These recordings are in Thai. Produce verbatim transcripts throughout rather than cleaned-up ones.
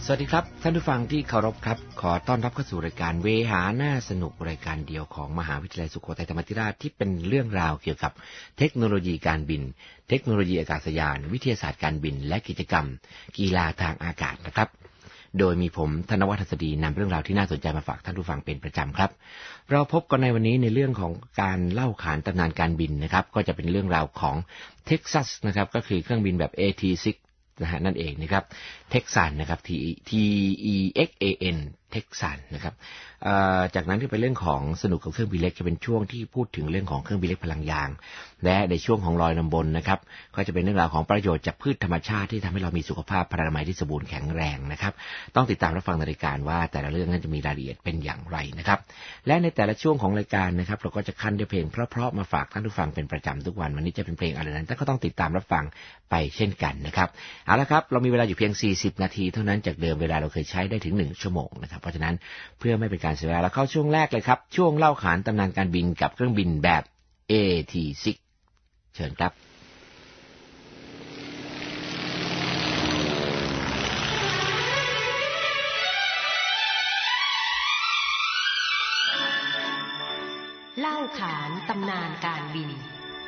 วัสดีครับท่านผู้ฟังที่เคารพครับขอต้อนรับเข้าสู่รายการเวหาน่าสนุกรายการเดียวของมหาวิทยาลัยสุโขทัยธรรมาธิราชที่เป็นเรื่องราวเกี่ยวกับเทคโนโลยีการบินเทคโนโลยีอากาศยานวิทยาศาสตร์การบินและกิจกรรมกีฬาทางอากาศนะครับโดยมีผมธนวัฒน์ หัสดีนำเรื่องราวที่น่าสนใจมาฝากท่านผู้ฟังเป็นประจำครับเราพบกันในวันนี้ในเรื่องของการเล่าขานตำนานการบินนะครับก็จะเป็นเรื่องราวของเท็กซัสนะครับก็คือเครื่องบินแบบ เอ ที ซิกนะฮะนั่นเองนะครับเท็กซันนะครับ T E X A N เท็กซันนะครับจากนั้นก็เป็นเรื่องของสนุกกับเครื่องบินเล็กจะเป็นช่วงที่พูดถึงเรื่องของเครื่องบินเล็กพลังยางและในช่วงของลอยลำบนนะครับก็จะเป็นเรื่องราวของประโยชน์จากพืชธรรมชาติที่ทำให้เรามีสุขภาพพลานามัยที่สมบูรณ์แข็งแรงนะครับต้องติดตามรับฟังในรายการว่าแต่ละเรื่องนั้นจะมีรายละเอียดเป็นอย่างไรนะครับและในแต่ละช่วงของรายการนะครับเราก็จะคั้นด้วยเพลงเพราะๆมาฝากท่านผู้ฟังเป็นประจำทุกวันวันนี้จะเป็นเพลงอะไรนั้นท่านก็ต้องติดตามรับฟังไปเช่นกันนะครับเอาละครับเรามีเวลาอยู่เพียงสี่สิบนาทีเท่านั้นจากเดิมเวลาเราเคยใช้ได้ถึงหนึ่งชั่วโมงนะครับเพราะฉะนั้นเพื่อไม่เป็นการเสียเวลาเราเข้าช่วงแรกเลยครับช่วงเล่าขานตำนานการบินกับเครื่องบินแบบ เอ ที ซิก เชิญครับเล่าขานตำนานการบิน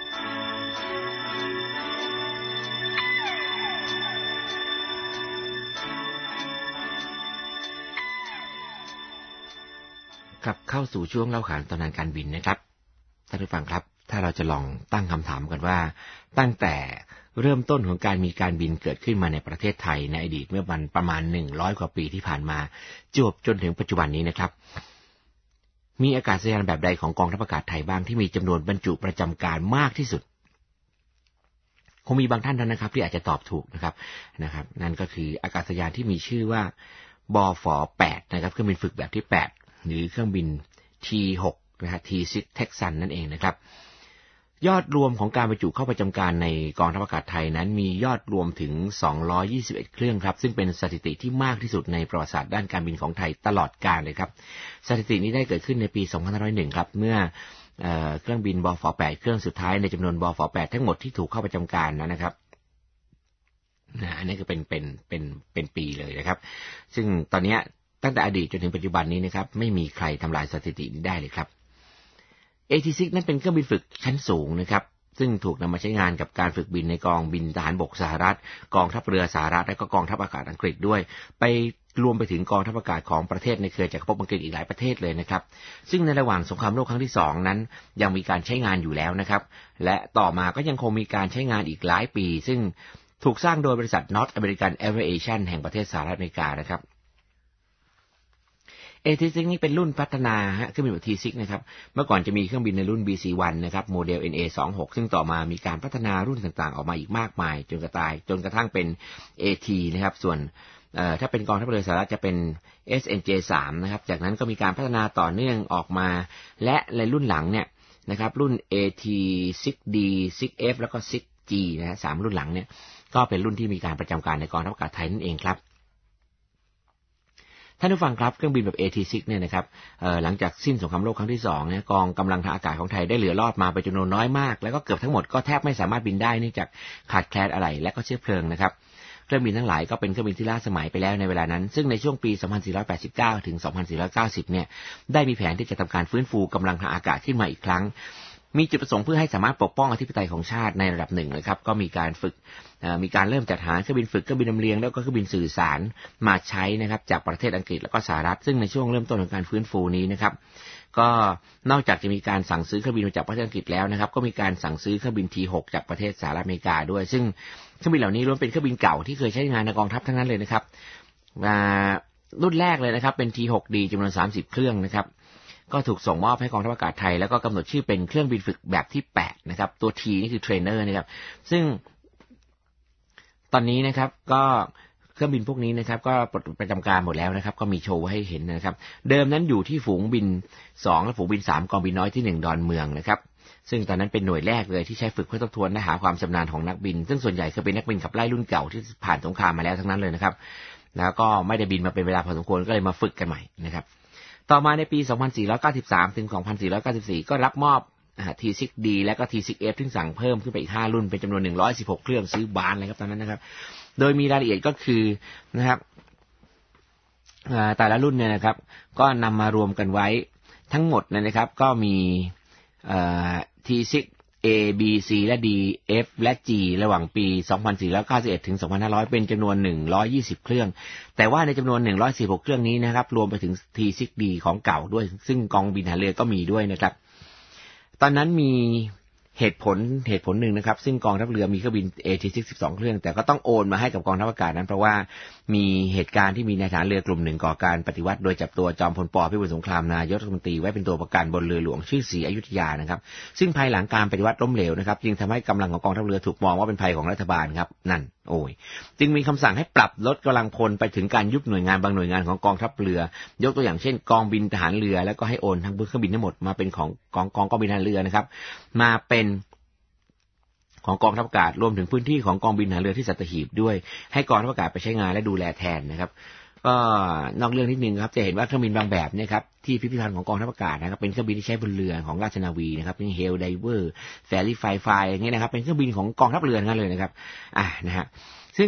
ครับเข้าสู่ช่วงเล่าขานตำนานการบินนะครับท่านผู้ฟังครับถ้าเราจะลองตั้งคำถามกันว่าตั้งแต่เริ่มต้นของการมีการบินเกิดขึ้นมาในประเทศไทยในอดีตเมื่อประมาณหนึ่งร้อยกว่าปีที่ผ่านมาจวบจนถึงปัจจุบันนี้นะครับมีอากาศยานแบบใดของกองทัพอากาศไทยบ้างที่มีจำนวนบรรจุประจำการมากที่สุดคงมีบางท่านนะครับที่อาจจะตอบถูกนะครับนะครับนั่นก็คืออากาศยานที่มีชื่อว่าบฝแปดนะครับเครื่องบินฝึกแบบที่แปดหรือเครื่องบิน ที หก นะฮะ ที ซิก Texan นั่นเองนะครับยอดรวมของการบรรจุเข้าประจำการในกองทัพอากาศไทยนั้นมียอดรวมถึงสองร้อยยี่สิบเอ็ดเครื่องครับซึ่งเป็นสถิติที่มากที่สุดในประวัติศาสตร์ด้านการบินของไทยตลอดกาลเลยครับสถิตินี้ได้เกิดขึ้นในปีสองพันห้าร้อยเอ็ดครับเมื่อเอ่อเครื่องบินบฝแปดเครื่องสุดท้ายในจำนวนบฝแปดทั้งหมดที่ถูกเข้าประจำการนะครับนะอันนี้ก็เป็นเป็นเป็นเป็นปีเลยนะครับซึ่งตอนนี้ตั้งแต่อดีตจนถึงปัจจุบันนี้นะครับไม่มีใครทำลายสถิตินี้ได้เลยครับ เอ ที ซิก นั้นเป็นเครื่องบินฝึกชั้นสูงนะครับซึ่งถูกนำมาใช้งานกับการฝึกบินในกองบินทหารบกสหรัฐกองทัพเรือสหรัฐและก็กองทัพอากาศอังกฤษด้วยไปรวมไปถึงกองทัพอากาศของประเทศในเครือจักรภพอังกฤษอีกหลายประเทศเลยนะครับซึ่งในระหว่างสงครามโลกครั้งที่สองนั้นยังมีการใช้งานอยู่แล้วนะครับและต่อมาก็ยังคงมีการใช้งานอีกหลายปีซึ่งถูกสร้างโดยบริษัท North American Aviation แห่งประเทศสหรัฐอเมริกานะครับเอ ที ซิก นี่เป็นรุ่นพัฒนาฮะเครื่องบินแบบ ที ซิก นะครับเมื่อก่อนจะมีเครื่องบินในรุ่น บี ซี วัน นะครับโมเดล เอ็น เอ สองสิบหก ซึ่งต่อมามีการพัฒนารุ่นต่างๆออกมาอีกมากมายจนกระทั่งจนกระทั่งเป็น เอ ที นะครับส่วนเอ่อถ้าเป็นกองทัพเรือสหรัฐจะเป็น เอส เอ็น เจ สาม นะครับจากนั้นก็มีการพัฒนาต่อเนื่องออกมาและในรุ่นหลังเนี่ยนะครับรุ่น เอ ที ซิก ดี ซิก เอฟ แล้วก็ ซิก จี นะฮะสามรุ่นหลังเนี่ยก็เป็นรุ่นที่มีการประจำการในกองทัพอากาศไทยนั่นเองครับท่านผู้ฟังครับเครื่องบินแบบ เอ ที ซิก เนี่ยนะครับหลังจากสิ้นสงครามโลกครั้งที่สองเนี่ยกองกำลังทางอากาศของไทยได้เหลือรอดมาไปจำนวนน้อยมากแล้วก็เกือบทั้งหมดก็แทบไม่สามารถบินได้เนื่องจากขาดแคลนอะไหล่และก็เชื้อเพลิงนะครับเครื่องบินทั้งหลายก็เป็นเครื่องบินที่ล้าสมัยไปแล้วในเวลานั้นซึ่งในช่วงปีสองพันสี่ร้อยแปดสิบเก้าถึงสองพันสี่ร้อยเก้าสิบเนี่ยได้มีแผนที่จะทำการฟื้นฟูกำลังทางอากาศขึ้นมาอีกครั้งมีจุดประสงค์เพื่อให้สามารถปกป้องอธิปไตยของชาติในระดับหนึ่งนะครับก็มีการฝึกมีการเริ่มจัดหาเครื่องบินฝึกเครื่องบินลำเลียงแล้วก็เครื่องบินสื่อสารมาใช้นะครับจากประเทศอังกฤษแล้วก็สหรัฐซึ่งในช่วงเริ่มต้นของการฟื้นฟูนี้นะครับก็นอกจากจะมีการสั่งซื้อเครื่องบินมาจากประเทศอังกฤษแล้วนะครับก็มีการสั่งซื้อเครื่องบิน ที หก จากประเทศสหรัฐอเมริกาด้วยซึ่งเครื่องบินเหล่านี้ล้วนเป็นเครื่องบินเก่าที่เคยใช้งานในกองทัพทั้งนั้นเลยนะครับรุ่นแรกเลยนะครับเป็น ที หก ดี จำนวนสามสิบเครื่องนะครับก็ถูกส่งมอบให้กองทัพอากาศไทยแล้วก็กำหนดชื่อเป็นเครื่องบินฝึกแบบที่แปดนะครับตัว T นี่คือเทรนเนอร์นะครับซึ่งตอนนี้นะครับก็เครื่องบินพวกนี้นะครับก็ประจำการหมดแล้วนะครับก็มีโชว์ให้เห็นนะครับเดิมนั้นอยู่ที่ฝูงบินสองและฝูงบินสามกองบินน้อยที่หนึ่งดอนเมืองนะครับซึ่งตอนนั้นเป็นหน่วยแรกเลยที่ใช้ฝึกเพื่อทบทวนและหาความชำนาญของนักบินซึ่งส่วนใหญ่คือเป็นนักบินขับไล่รุ่นเก่าที่ผ่านสงครามมาแล้วทั้งนั้นเลยนะครับแล้วก็ไม่ได้บินมาเป็นเวลาพอสมควรก็เลยมาฝึกกันใหม่นะครับต่อมาในปีสองพันสี่ร้อยเก้าสิบสามถึงสองพันสี่ร้อยเก้าสิบสี่ก็รับมอบ ที ซิก ดี และก็ ที ซิก เอฟ ซึ่งสั่งเพิ่มขึ้นไปอีกห้ารุ่นเป็นจำนวนหนึ่งร้อยสิบหกเครื่องซื้อบานเลยครับตอนนั้นนะครับโดยมีรายละเอียดก็คือนะครับแต่ละรุ่นเนี่ยนะครับก็นำมารวมกันไว้ทั้งหมดนะครับก็มีที ซิก A B C และ D F และ G ระหว่างปีสองพันสี่ร้อยเก้าสิบเอ็ดถึงสองพันห้าร้อยเป็นจำนวนหนึ่งร้อยยี่สิบเครื่องแต่ว่าในจำนวนหนึ่งร้อยสี่สิบหกเครื่องนี้นะครับรวมไปถึง ที ซิก D ของเก่าด้วยซึ่งกองบินทหารเรือก็มีด้วยนะครับตอนนั้นมีเหตุผลเหตุผลหนึ่งนะครับซึ่งกองทัพเรือมีเครื่องบิน เอ ที ซิก สิบสอง เครื่องแต่ก็ต้องโอนมาให้กับกองทัพอากาศนั้นเพราะว่ามีเหตุการณ์ที่มีนายทหารเรือกลุ่มหนึ่งก่อการปฏิวัติโดยจับตัวจอมพลป.พิบูลสงครามนายกรัฐมนตรีไว้เป็นตัวประกันบนเรือหลวงชื่อศรีอยุธยานะครับซึ่งภายหลังการปฏิวัติล้มเหลวนะครับจึงทำให้กำลังของกองทัพเรือถูกมองว่าเป็นภัยของรัฐบาลครับนั่นโอ้ยจึงมีคำสั่งให้ปรับลดกำลังพลไปถึงการยุบหน่วยงานบางหน่วยงานของกองทัพเรือยกตัวอย่างเช่นกองบินทหารเรือแล้วก็ให้โอนทั้งเครื่องบินทั้งหมดมาเป็นของกองกองกองบินทหารเรือนะครับมาเป็นของกองทัพอากาศรวมถึงพื้นที่ของกองบินทหารเรือที่สัตหีบด้วยให้กองทัพอากาศไปใช้งานและดูแลแทนนะครับก็นอกเรื่องนิดนึงครับจะเห็นว่าเครื่องบินบางแบบเนี่ยครับที่พิพิธภัณฑ์ของกองทัพอากาศนะครับเป็นเครื่องบินที่ใช้บนเรือของราชนาวีนะครับเป็นเฮลไดเวอร์แฟรี่ไฟไฟอย่างเงี้ยนะครับเป็นเครื่องบินของกองทัพเรือนั่นเลยนะครับอ่านะฮะซึ่ง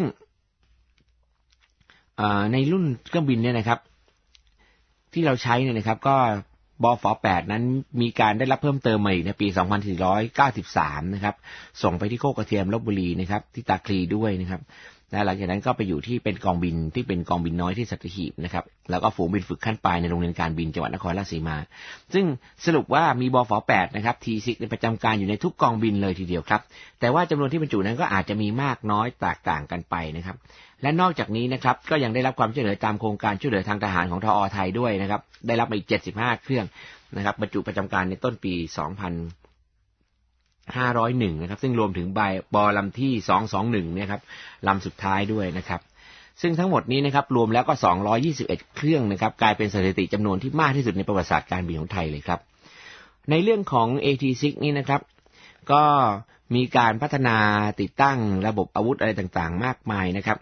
ในรุ่นเครื่องบินเนี่ยนะครับที่เราใช้เนี่ยนะครับก็บฝ.แปดนั้นมีการได้รับเพิ่มเติมมาอีกในปีสองพันสี่ร้อยเก้าสิบสามนะครับส่งไปที่โคกกระเทียมลพบุรีนะครับที่ตาคลีด้วยนะครับและหลังจากนั้นก็ไปอยู่ที่เป็นกองบินที่เป็นกองบินน้อยที่สัตหีบนะครับแล้วก็ฝูงบินฝึกขั้นปลายในโรงเรียนการบินจังหวัดนครราชสีมาซึ่งสรุปว่ามีบฝ.แปดนะครับ ที ซิก ประจำการอยู่ในทุกกองบินเลยทีเดียวครับแต่ว่าจำนวนที่บรรจุนั้นก็อาจจะมีมากน้อยแตกต่างกันไปนะครับและนอกจากนี้นะครับก็ยังได้รับความช่วยเหลือตามโครงการช่วยเหลือทางทหารของทอ.ไทยด้วยนะครับได้รับมาอีกเจ็ดสิบห้าเครื่องนะครับบรรจุประจำการในต้นปีสองพันห้าร้อยเอ็ดนะครับซึ่งรวมถึงใบบลำที่สองร้อยยี่สิบเอ็ดเนี่ยครับลำสุดท้ายด้วยนะครับซึ่งทั้งหมดนี้นะครับรวมแล้วก็สองร้อยยี่สิบเอ็ดเครื่องนะครับกลายเป็นสถิติจำนวนที่มากที่สุดในประวัติศาสตร์การบินของไทยเลยครับในเรื่องของ เอ ที ซิก นี่นะครับก็มีการพัฒนาติดตั้งระบบอาวุธอะไรต่างๆมากมายนะครับ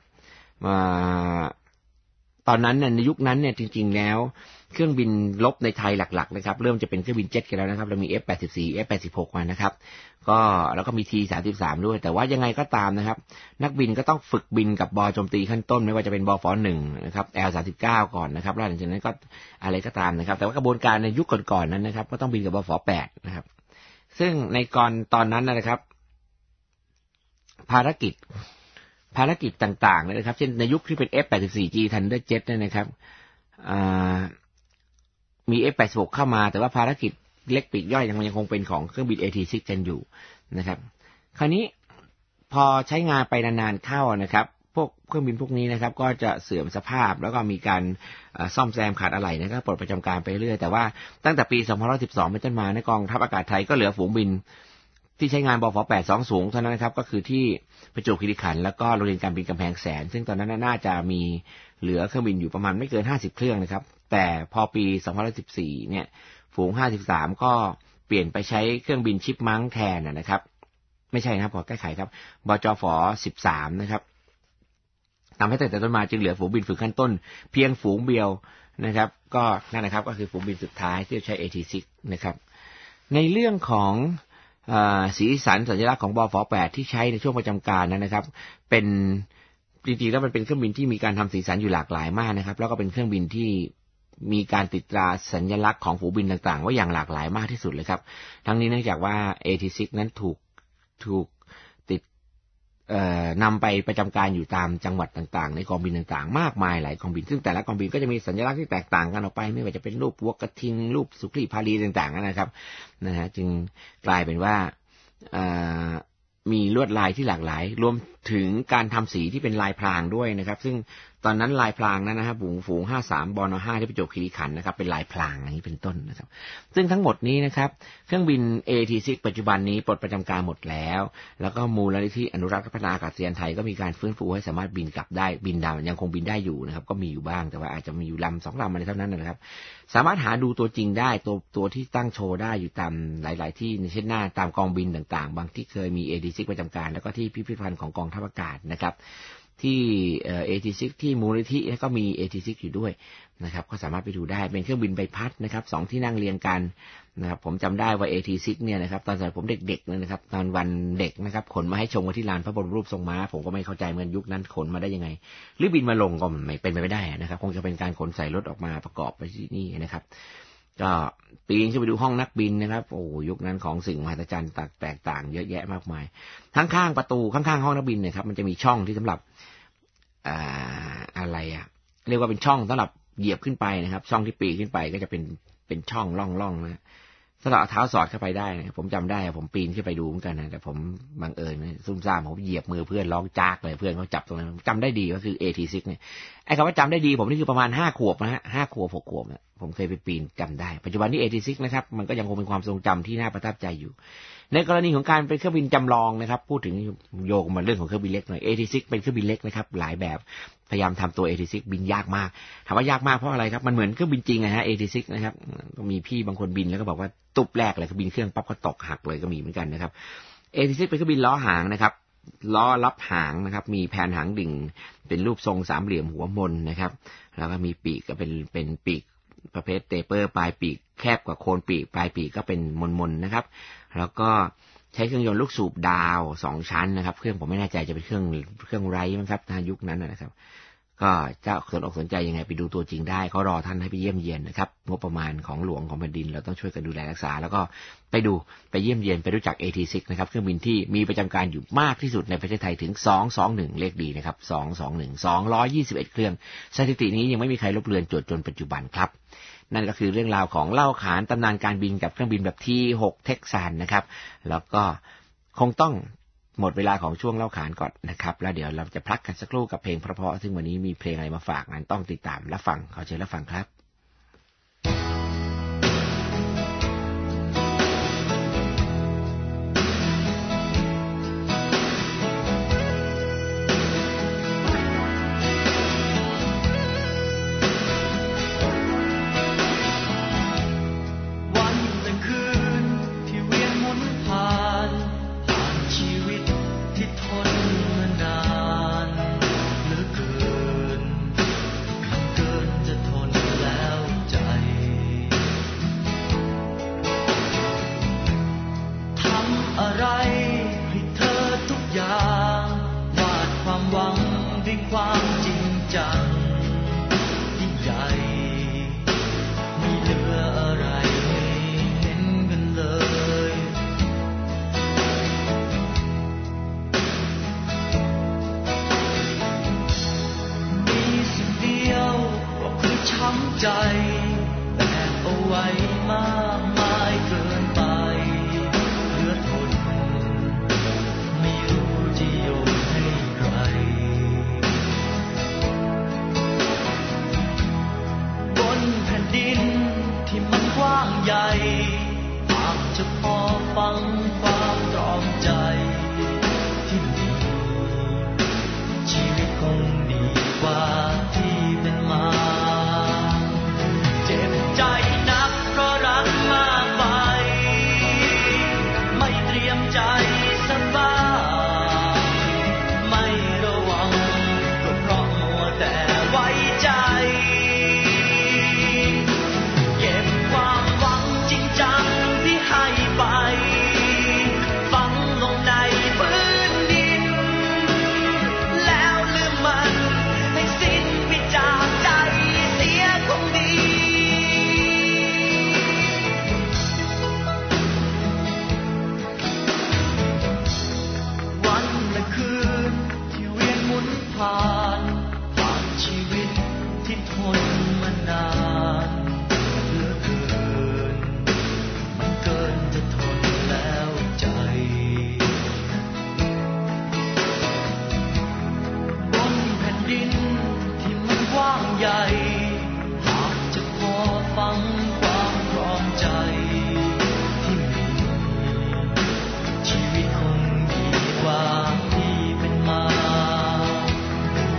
ตอนนั้นในยุคนั้นเนี่ยจริงๆแล้วเครื่องบินรบในไทยหลักๆนะครับเริ่มจะเป็นเครื่องบินเจ็ตกันแล้วนะครับเรามี เอฟ แปดสิบสี่ เอฟ แปดสิบหก มานะครับก็แล้วก็มี ที สามสิบสาม ด้วยแต่ว่ายังไงก็ตามนะครับนักบินก็ต้องฝึกบินกับบอโจมตีขั้นต้นไม่ว่าจะเป็นบฝ.หนึ่งนะครับ แอล สามสิบเก้า ก่อนนะครับแล้วหลังจากนั้นก็อะไรก็ตามนะครับแต่ว่ากระบวนการในยุคก่อนๆนั้นนะครับก็ต้องบินกับบฝ.แปดนะครับซึ่งในก่อนตอนนั้นนะครับภารกิจภารกิจต่างๆนะครับเช่นในยุคที่เป็น เอฟ แปดสิบสี่ จี Thunderjet เนี่ยนะครับมี เอฟ แปดสิบหก เข้ามาแต่ว่าภารกิจเล็กปีกย่อยยังยังคงเป็นของเครื่องบิน เอ ที ซิก กันอยู่นะครับคราวนี้พอใช้งานไปนานๆเข้านะครับพวกเครื่องบินพวกนี้นะครับก็จะเสื่อมสภาพแล้วก็มีการซ่อมแซมขาดอะไหล่นะครับปลดประจำการไปเรื่อยแต่ว่าตั้งแต่ปีสองพันสิบสองเป็นต้นมาในกองทัพอากาศไทยก็เหลือฝูงบินที่ใช้งานบฝ.แปด สองสูงเท่านั้นนะครับก็คือที่ประจวบคีรีขันธ์แล้วก็โรงเรียนการบินกำแพงแสนซึ่งตอนนั้นน่าจะมีเหลือเครื่องบินอยู่ประมาณไม่เกินห้าสิบเครื่องนะครับแต่พอปีสองพันสิบสี่เนี่ยฝูงห้าสิบสามก็เปลี่ยนไปใช้เครื่องบินชิปมังแทนนะครับไม่ใช่นะครับขอแก้ไขครับบจฝ.สิบสามนะครับทำให้ตั้งแต่ต้นมาจึงเหลือฝูงบินฝึกขั้นต้นเพียงฝูงเดียวนะครับก็นั่นนะครับก็คือฝูงบินสุดท้ายที่ใช้ เอ ที ซิก นะครับในเรื่องของสีสันสัญลักษณ์ของบฝ.แปดที่ใช้ในช่วงประจำการนั้นนะครับเป็นจริงๆแล้วมันเป็นเครื่องบินที่มีการทำสีสันอยู่หลากหลายมากนะครับแล้วก็เป็นเครื่องบินที่มีการติดตราสัญลักษณ์ของฝูงบินต่างๆไว้อย่างหลากหลายมากที่สุดเลยครับทั้งนี้เนื่องจากว่า เอ ที ซิก นั้นถูกถูกติดเอ่อนำไปประจำการอยู่ตามจังหวัดต่างๆในกองบินต่างๆมากมายหลายกองบินซึ่งแต่ละกองบินก็จะมีสัญลักษณ์ที่แตกต่างกันออกไปไม่ว่าจะเป็นรูปวัวกระทิงรูปสุครีพาลีต่างๆนะครับนะฮะจึงกลายเป็นว่ามีลวดลายที่หลากหลายรวมถึงการทำสีที่เป็นลายพรางด้วยนะครับซึ่งตอนนั้นลายพรางนั้นนะครับฝูงฝูงห้าสิบสามบนห้าที่ประจวบคีรีขันธ์นะครับเป็นลายพรางอย่างนี้เป็นต้นนะครับซึ่งทั้งหมดนี้นะครับเครื่องบิน เอ ที ซิก ปัจจุบันนี้ปลดประจำการหมดแล้วแล้วก็มูลนิธิอนุรักษ์และพัฒนาอากาศยานไทยก็มีการฟื้นฟูให้สามารถบินกลับได้บินดาวยังคงบินได้อยู่นะครับก็มีอยู่บ้างแต่ว่าอาจจะมีอยู่ลำสองลำอะไรเท่านั้นนะครับสามารถหาดูตัวจริงได้ตัวตัวที่ตั้งโชว์ได้อยู่ตามหลายๆที่ในเช่นหน้าตามกองบินต่างๆบางที่เคยมี เอ ที ซิก ประจำการแล้วก็ที่พิพิธภัณฑ์ของกองทัพอากาศนะครับที่เอ่อ เอ ที ซิกซ์ ที่มูลนิธิก็มี เอ ที ซิกซ์ อยู่ด้วยนะครับก็สามารถไปดูได้เป็นเครื่องบินใบพัดนะครับสองที่นั่งเรียงกันนะครับผมจำได้ว่า เอ ที ซิกซ์ เนี่ยนะครับตอนสมัยผมเด็กๆเลยนะครับตอนวันเด็กนะครับขนมาให้ชมกันที่ลานพระบรมรูปทรงม้าผมก็ไม่เข้าใจเหมือนยุคนั้นขนมาได้ยังไงหรือบินมาลงก็ไม่เป็นไปไม่ได้นะครับคงจะเป็นการขนใส่รถออกมาประกอบไปที่นี่นะครับก็ปีนขึ้นไปดูห้องนักบินนะครับโอ้ยุคนั้นของสิ่งมหัศจรรย์แตกต่างเยอะแยะมากมายข้างๆประตูข้างๆห้องนักบินเนี่ยครับมันจะมีช่องที่สำหรับอ่าอะไรอ่ะเรียกว่าเป็นช่องสำหรับเหยียบขึ้นไปนะครับช่องที่ปีนขึ้นไปก็จะเป็นเป็นช่องร่องๆนะสำหรับเอาเท้าสอดเข้าไปได้นะผมจำได้ผมปีนขึ้นไปดูเหมือนกันนะแต่ผมบังเอิญนะซุ่มซ่ามผมเหยียบมือเพื่อนร้องจากเลยเพื่อนเขาจับตรงนั้นจำได้ดีก็คือ เอ ที ซิกซ์ เนี่ยไอ้คำว่าจำได้ดีผมนี่คือประมาณห้าขวบนะฮะห้าขวบหกขวบนะผมเคยไปปีนจำได้ปัจจุบันนี้ เอ ที ซิกซ์ นะครับมันก็ยังคงเป็นความทรงจำที่น่าประทับใจอยู่ในกรณีของการเป็นเครื่องบินจำลองนะครับพูดถึงโยงมาเรื่องของเครื่องบินเล็กหน่อย เอ ที ซิกซ์ เป็นเครื่องบินเล็กนะครับหลายแบบพยายามทำตัว เอ ที ซิกซ์ บินยากมากถามว่ายากมากเพราะอะไรครับมันเหมือนเครื่องบินจริงนะฮะ เอ ที ซิกซ์ นะครับมีพี่บางคนบินแล้วก็บอกว่าตุบแรกเลยก็บินเครื่องปั๊บก็ตกหักเลยก็มีเหมือนกันนะครับ เอ ที ซิกซ์ เป็นเครื่องบินล้อหางนะครับล้อรับหางนะครับมีแผนหางดิ่งเป็นรูปทรงสามเหลี่ยมหัวมนนะครับแล้วก็มีปีกก็เป็นเป็นปีกประเภทเตเปอร์ปลายปีกแคบกว่าโคนปีกปลายปีกก็เป็นมนๆนะครับแล้วก็ใช้เครื่องยนต์ลูกสูบดาวสองชั้นนะครับเครื่องผมไม่แน่ใจจะเป็นเครื่องเครื่องไรมั้งครับในยุคนั้นนะครับก็จะสนอกสนใจยังไงไปดูตัวจริงได้เขารอท่านให้ไปเยี่ยมเยียนนะครับงบประมาณของหลวงของแผ่นดินเราต้องช่วยกันดูแลรักษาแล้วก็ไปดูไปเยี่ยมเยียนไปรู้จัก เอ ที ซิกซ์ นะครับเครื่องบินที่มีประจำการอยู่มากที่สุดในประเทศไทยถึงสองร้อยยี่สิบเอ็ดเลขดีนะครับสองร้อยยี่สิบเอ็ด สองร้อยยี่สิบเอ็ดเครื่องสถิตินี้ยังไม่มีใครลบเลือนจนจนปัจจุบันครับนั่นก็คือเรื่องราวของเล่าขานตำนานการบินกับเครื่องบินแบบ ที หก Texan นะครับแล้วก็คงต้องหมดเวลาของช่วงเล่าขานก่อนนะครับแล้วเดี๋ยวเราจะพักกันสักครู่กับเพลงเพราะๆซึ่งวันนี้มีเพลงอะไรมาฝากนั้นต้องติดตามรับฟังขอเชิญรับฟังครับใจแบกเอาไว้มากมายเกินไปเหลือทนไม่รู้จะโยนให้ใครบนแผ่นดินที่มันกว้างใหญ่หากจะพอฟังความตรอมใจที่มีชีวิตคงดีกว่าที่เป็นมาใจนักเพราะรักมากไปไม่เตรียมใจสบายไม่ระวังก็เพราะมัวแต่ไว้ใจเก็บความหวังจริงจังที่ให้ไปฝังลงในพื้นดินแล้วลืมมันให้สิ้นไปจากใจเสียคงดีผ่านผ่านชีวิตที่ทนมานานเหลือเกินมันเกินจะทนแล้วใจบนแผ่นดินที่มันกว้างใหญ่หากจะพอฟังความพร้อมใจที่มีชีวิตคงดีกว่าที่เป็นมา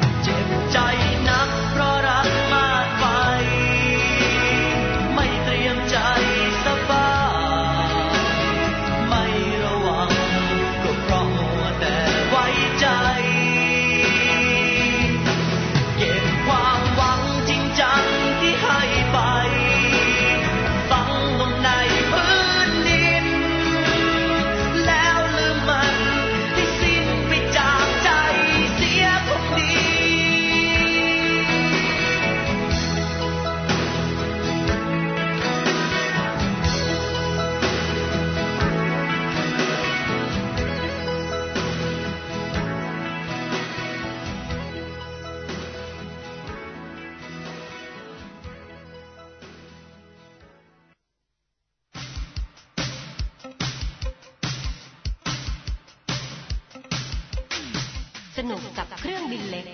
นุกกับเครื่องบินเล็ก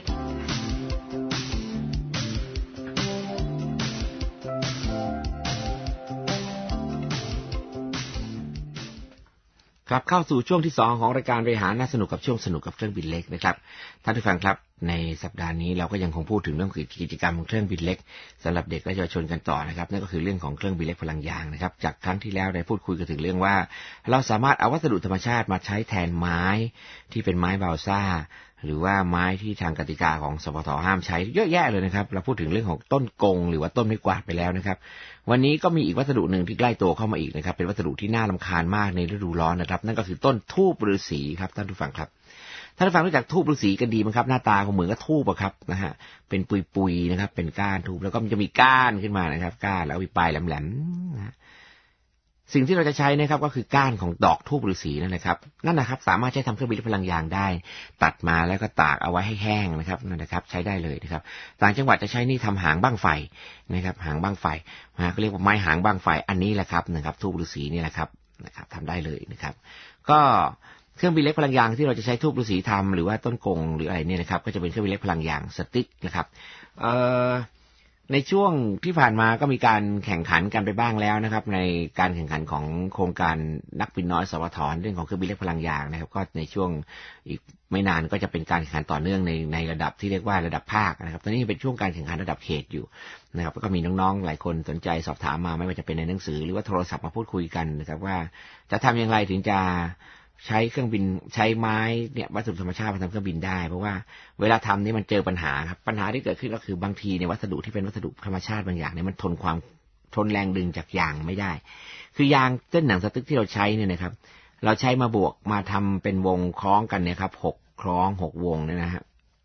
ครับเข้าสู่ช่วงที่สองของรายการบริหารน่าสนุกกับช่วงสนุกกับเครื่องบินเล็กนะครับท่านผู้ฟังครับในสัปดาห์นี้เราก็ยังคงพูดถึงเรื่องกิจกรรมของเครื่องบินเล็กสำหรับเด็กและเยาวชนกันต่อนะครับนั่นก็คือเรื่องของเครื่องบินเล็กพลังยางนะครับจากครั้งที่แล้วได้พูดคุยกันถึงเรื่องว่าเราสามารถเอาวัสดุธรรมชาติมาใช้แทนไม้ที่เป็นไม้บาลซ่าหรือว่าไม้ที่ทางกติกาของสปท.ห้ามใช้เยอะแยะเลยนะครับเราพูดถึงเรื่องของต้นกงหรือว่าต้นไม้กวาดไปแล้วนะครับวันนี้ก็มีอีกวัสดุหนึ่งที่ใกล้ตัวเข้ามาอีกนะครับเป็นวัสดุที่น่ารำคาญมากในฤดูร้อนนะครับนั่นก็คือต้นทูบฤาษีครับท่านผู้ฟังครับท่านผู้ฟังรู้จักทูบฤาษีกันดีมั้ยครับหน้าตาของเหมือนกับทูบอะครับนะฮะเป็นปุยๆนะครับเป็นก้านทูบแล้วก็มันจะมีก้านขึ้นมานะครับก้านแล้วมีปลายแหลมๆนะสิ่งที่เราจะใช้นะครับก็คือก้านของดอกทูบฤาษีนั่นแหละครับนั่นนะครับสามารถใช้ทำเครื่องบินพลังยางได้ตัดมาแล้วก็ตากเอาไว้ให้แห้งนะครับนั่นนะครับใช้ได้เลยนะครับต่างจังหวัดจะใช้นี่ทำหางบั้งไฟนะครับหางบั้งไฟนะเขาเรียกว่าไม้หางบั้งไฟอันนี้แหละครับนะครับทูบฤาษีนี่แหละครับนะครับทำได้เลยนะครับก็เครื่องบินเล็กพลังยางที่เราจะใช้ทูบฤาษีทำหรือว่าต้นกงหรืออะไรเนี่ยนะครับก็จะเป็นเครื่องบินเล็กพลังยางสติ๊กนะครับเอ่อในช่วงที่ผ่านมาก็มีการแข่งขันกันไปบ้างแล้วนะครับในการแข่งขันของโครงการนักบินน้อยสวทเรื่องของเครื่องบินเล็กพลังยางนะครับก็ในช่วงอีกไม่นานก็จะเป็นการแข่งขันต่อเนื่องในในระดับที่เรียกว่าระดับภาคนะครับตอนนี้เป็นช่วงการแข่งขันระดับเขตอยู่นะครับก็มีน้องๆหลายคนสนใจสอบถามมาไม่ว่าจะเป็นในหนังสือหรือว่าโทรศัพท์มาพูดคุยกันนะครับว่าจะทำอย่างไรถึงจะใช้เครื่องบินใช้ไม้เนี่ยวัสดุธรรมชาติมาทำเครื่องบินได้เพราะว่าเวลาทำนี่มันเจอปัญหาครับปัญหาที่เกิดขึ้นก็คือบางทีเนี่ยวัสดุที่เป็นวัสดุธรรมชาติบางอย่างเนี่ยมันทนความทนแรงดึงจากยางไม่ได้คือยางเส้นหนังสติ๊กที่เราใช้เนี่ยนะครับเราใช้มาบวกมาทำเป็นวงคล้องกันเนี่ยครับหกคล้องหกวงเนี่ยนะฮะ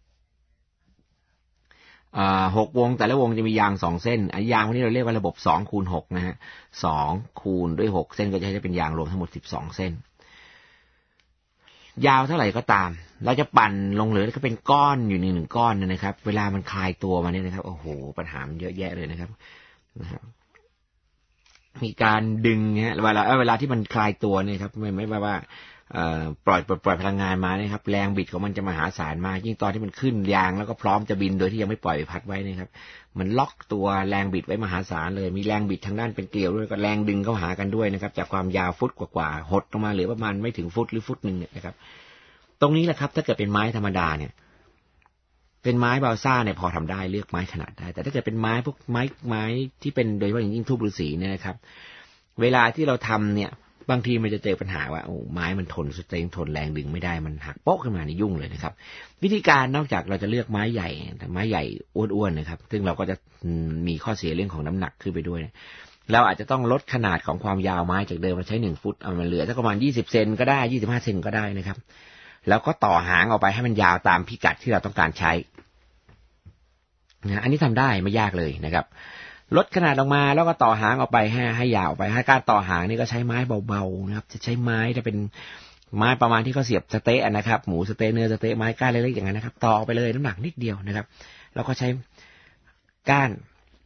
อ่าหกวงแต่ละวงจะมียางสองเส้นอันยางพวกนี้เราเรียกว่าระบบสองคูณหกนะฮะสองคูณด้วยหกเส้นก็จะเป็นยางรวมทั้งหมดสิบสองเส้นยาวเท่าไหร่ก็ตามเราจะปั่นลงเหลือก็เป็นก้อนอยู่หนึ่งหนึ่งก้อนนะครับเวลามันคลายตัวมาเนี่ยนะครับโอ้โหปัญหามันเยอะแยะเลยนะครับนะครับมีการดึงเนี่ยเวลาเวลาที่มันคลายตัวเนี่ยครับไม่ไม่ว่าเอ่อปล่อยปล่อยปล่อยพลังงานมาเนี่ยครับแรงบิดของมันจะมหาศาลมากยิ่งตอนที่มันขึ้นยางแล้วก็พร้อมจะบินโดยที่ยังไม่ปล่อยพัดไว้นะครับมันล็อกตัวแรงบิดไว้มหาศาลเลยมีแรงบิดทางด้านเป็นเกลียวด้วยก็แรงดึงเข้าหากันด้วยนะครับจากความยาวฟุตกว่าๆหดลงมาเหลือประมาณไม่ถึงฟุตหรือฟุตนึงเนี่ยนะครับตรงนี้แหละครับถ้าเกิดเป็นไม้ธรรมดาเนี่ยเป็นไม้บาลซ่าเนี่ยพอทำได้เลือกไม้ขนาดได้แต่ถ้าเกิดเป็นไม้พวกไม้ไม้ที่เป็นโดยเฉพาะอย่างยิ่งทูบฤาษีเนี่ยนะครับเวลาที่เราทำเนี่ยบางทีมันจะเจอปัญหาว่าโอ้ไม้มันทนสเตรนทนแรงดึงไม่ได้มันหักโป๊กขึ้นมานี่ยุ่งเลยนะครับวิธีการนอกจากเราจะเลือกไม้ใหญ่แต่ไม้ใหญ่อ้วนๆนะครับซึ่งเราก็จะมีข้อเสียเรื่องของน้ำหนักขึ้นไปด้วยเราอาจจะต้องลดขนาดของความยาวไม้จากเดิมเราใช้หนึ่งฟุตเอามันเหลือสักประมาณยี่สิบเซนก็ได้ยี่สิบห้าเซนก็ได้นะครับแล้วก็ต่อหางออกไปให้มันยาวตามพิกัดที่เราต้องการใช้นะอันนี้ทำได้ไม่ยากเลยนะครับลดขนาดลงมาแล้วก็ต่อหางออกไปให้ให้ยาวไปให้การต่อหางนี่ก็ใช้ไม้เบาๆนะครับจะใช้ไม้จะเป็นไม้ประมาณที่เขาเสียบสเต๊ะนะครับหมูสเต๊ะเนื้อสเต๊ะไม้ก้านเล็กๆอย่างนั้นนะครับต่อไปเลยน้ำหนักนิดเดียวนะครับแล้วก็ใช้ก้าน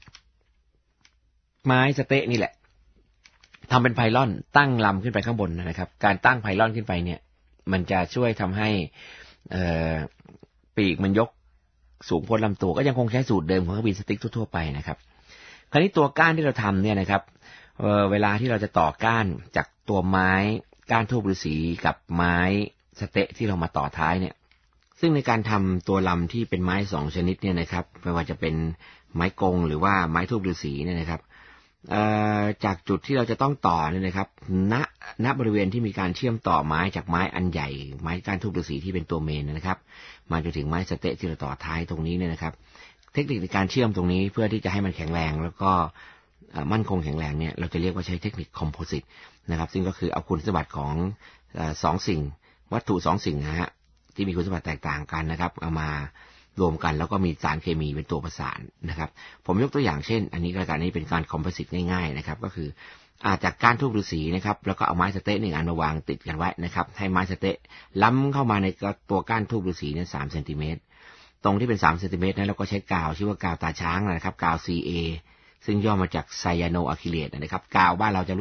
ไม้สเต๊ะนี่แหละทำเป็นไพลอนตั้งลำขึ้นไปข้างบนนะครับการตั้งไพลอนขึ้นไปเนี่ยมันจะช่วยทำให้เอ่อปีกมันยกสูงพ้นลำตัวก็ยังคงใช้สูตรเดิมของเครื่องบินสติ๊กทั่วๆไปนะครับคราวนี้ตัวก้านที่เราทำเนี่ยนะครับ เ, เวลาที่เราจะต่อก้านจากตัวไม้ก้านทูบฤาษีกับไม้สเต๊ะที่เรามาต่อท้ายเนี่ยซึ่งในการทำตัวลำที่เป็นไม้สองชนิดเนี่ยนะครับไม่ว่าจะเป็นไม้กงหรือว่าไม้ทูบฤาษีเนี่ยนะครับจากจุดที่เราจะต้องต่อเนี่ยนะครับณณบริเวณที่มีการเชื่อมต่อไม้จากไม้อันใหญ่ไม้ก้านทูบฤาษีที่เป็นตัวเมนนะครับมาจนถึงไม้สเต๊ะที่เราต่อท้ายตรงนี้เนี่ยนะครับเทคนิคในการเชื่อมตรงนี้เพื่อที่จะให้มันแข็งแรงแล้วก็มั่นคงแข็งแรงเนี่ยเราจะเรียกว่าใช้เทคนิคคอมโพสิตนะครับซึ่งก็คือเอาคุณสมบัติของสองสิ่งวัตถุสองสิ่งนะฮะที่มีคุณสมบัติแตกต่างกันนะครับเอามารวมกันแล้วก็มีสารเคมีเป็นตัวประสานนะครับผมยกตัวอย่างเช่นอันนี้รายการนี้เป็นการคอมโพสิตง่ายๆนะครับก็คืออาจากก้านทูบฤาษีนะครับแล้วก็เอาไม้สเต๊ะหนึ่งอันมาวางติดกันไว้นะครับให้ไม้สเต๊ะล้ำเข้ามาในตัวก้านทูบฤาษีเนี่ยสามเซนติเมตรตรงที่เป็นสามเซนติเมตรนั้นเราก็ใช้กาวชื่อว่ากาวตาช้างนะครับกาว ซี เอ ซึ่งย่อมาจากไซยาโนอะคริเลตนะครับกาวบ้านเราจะรู้สึก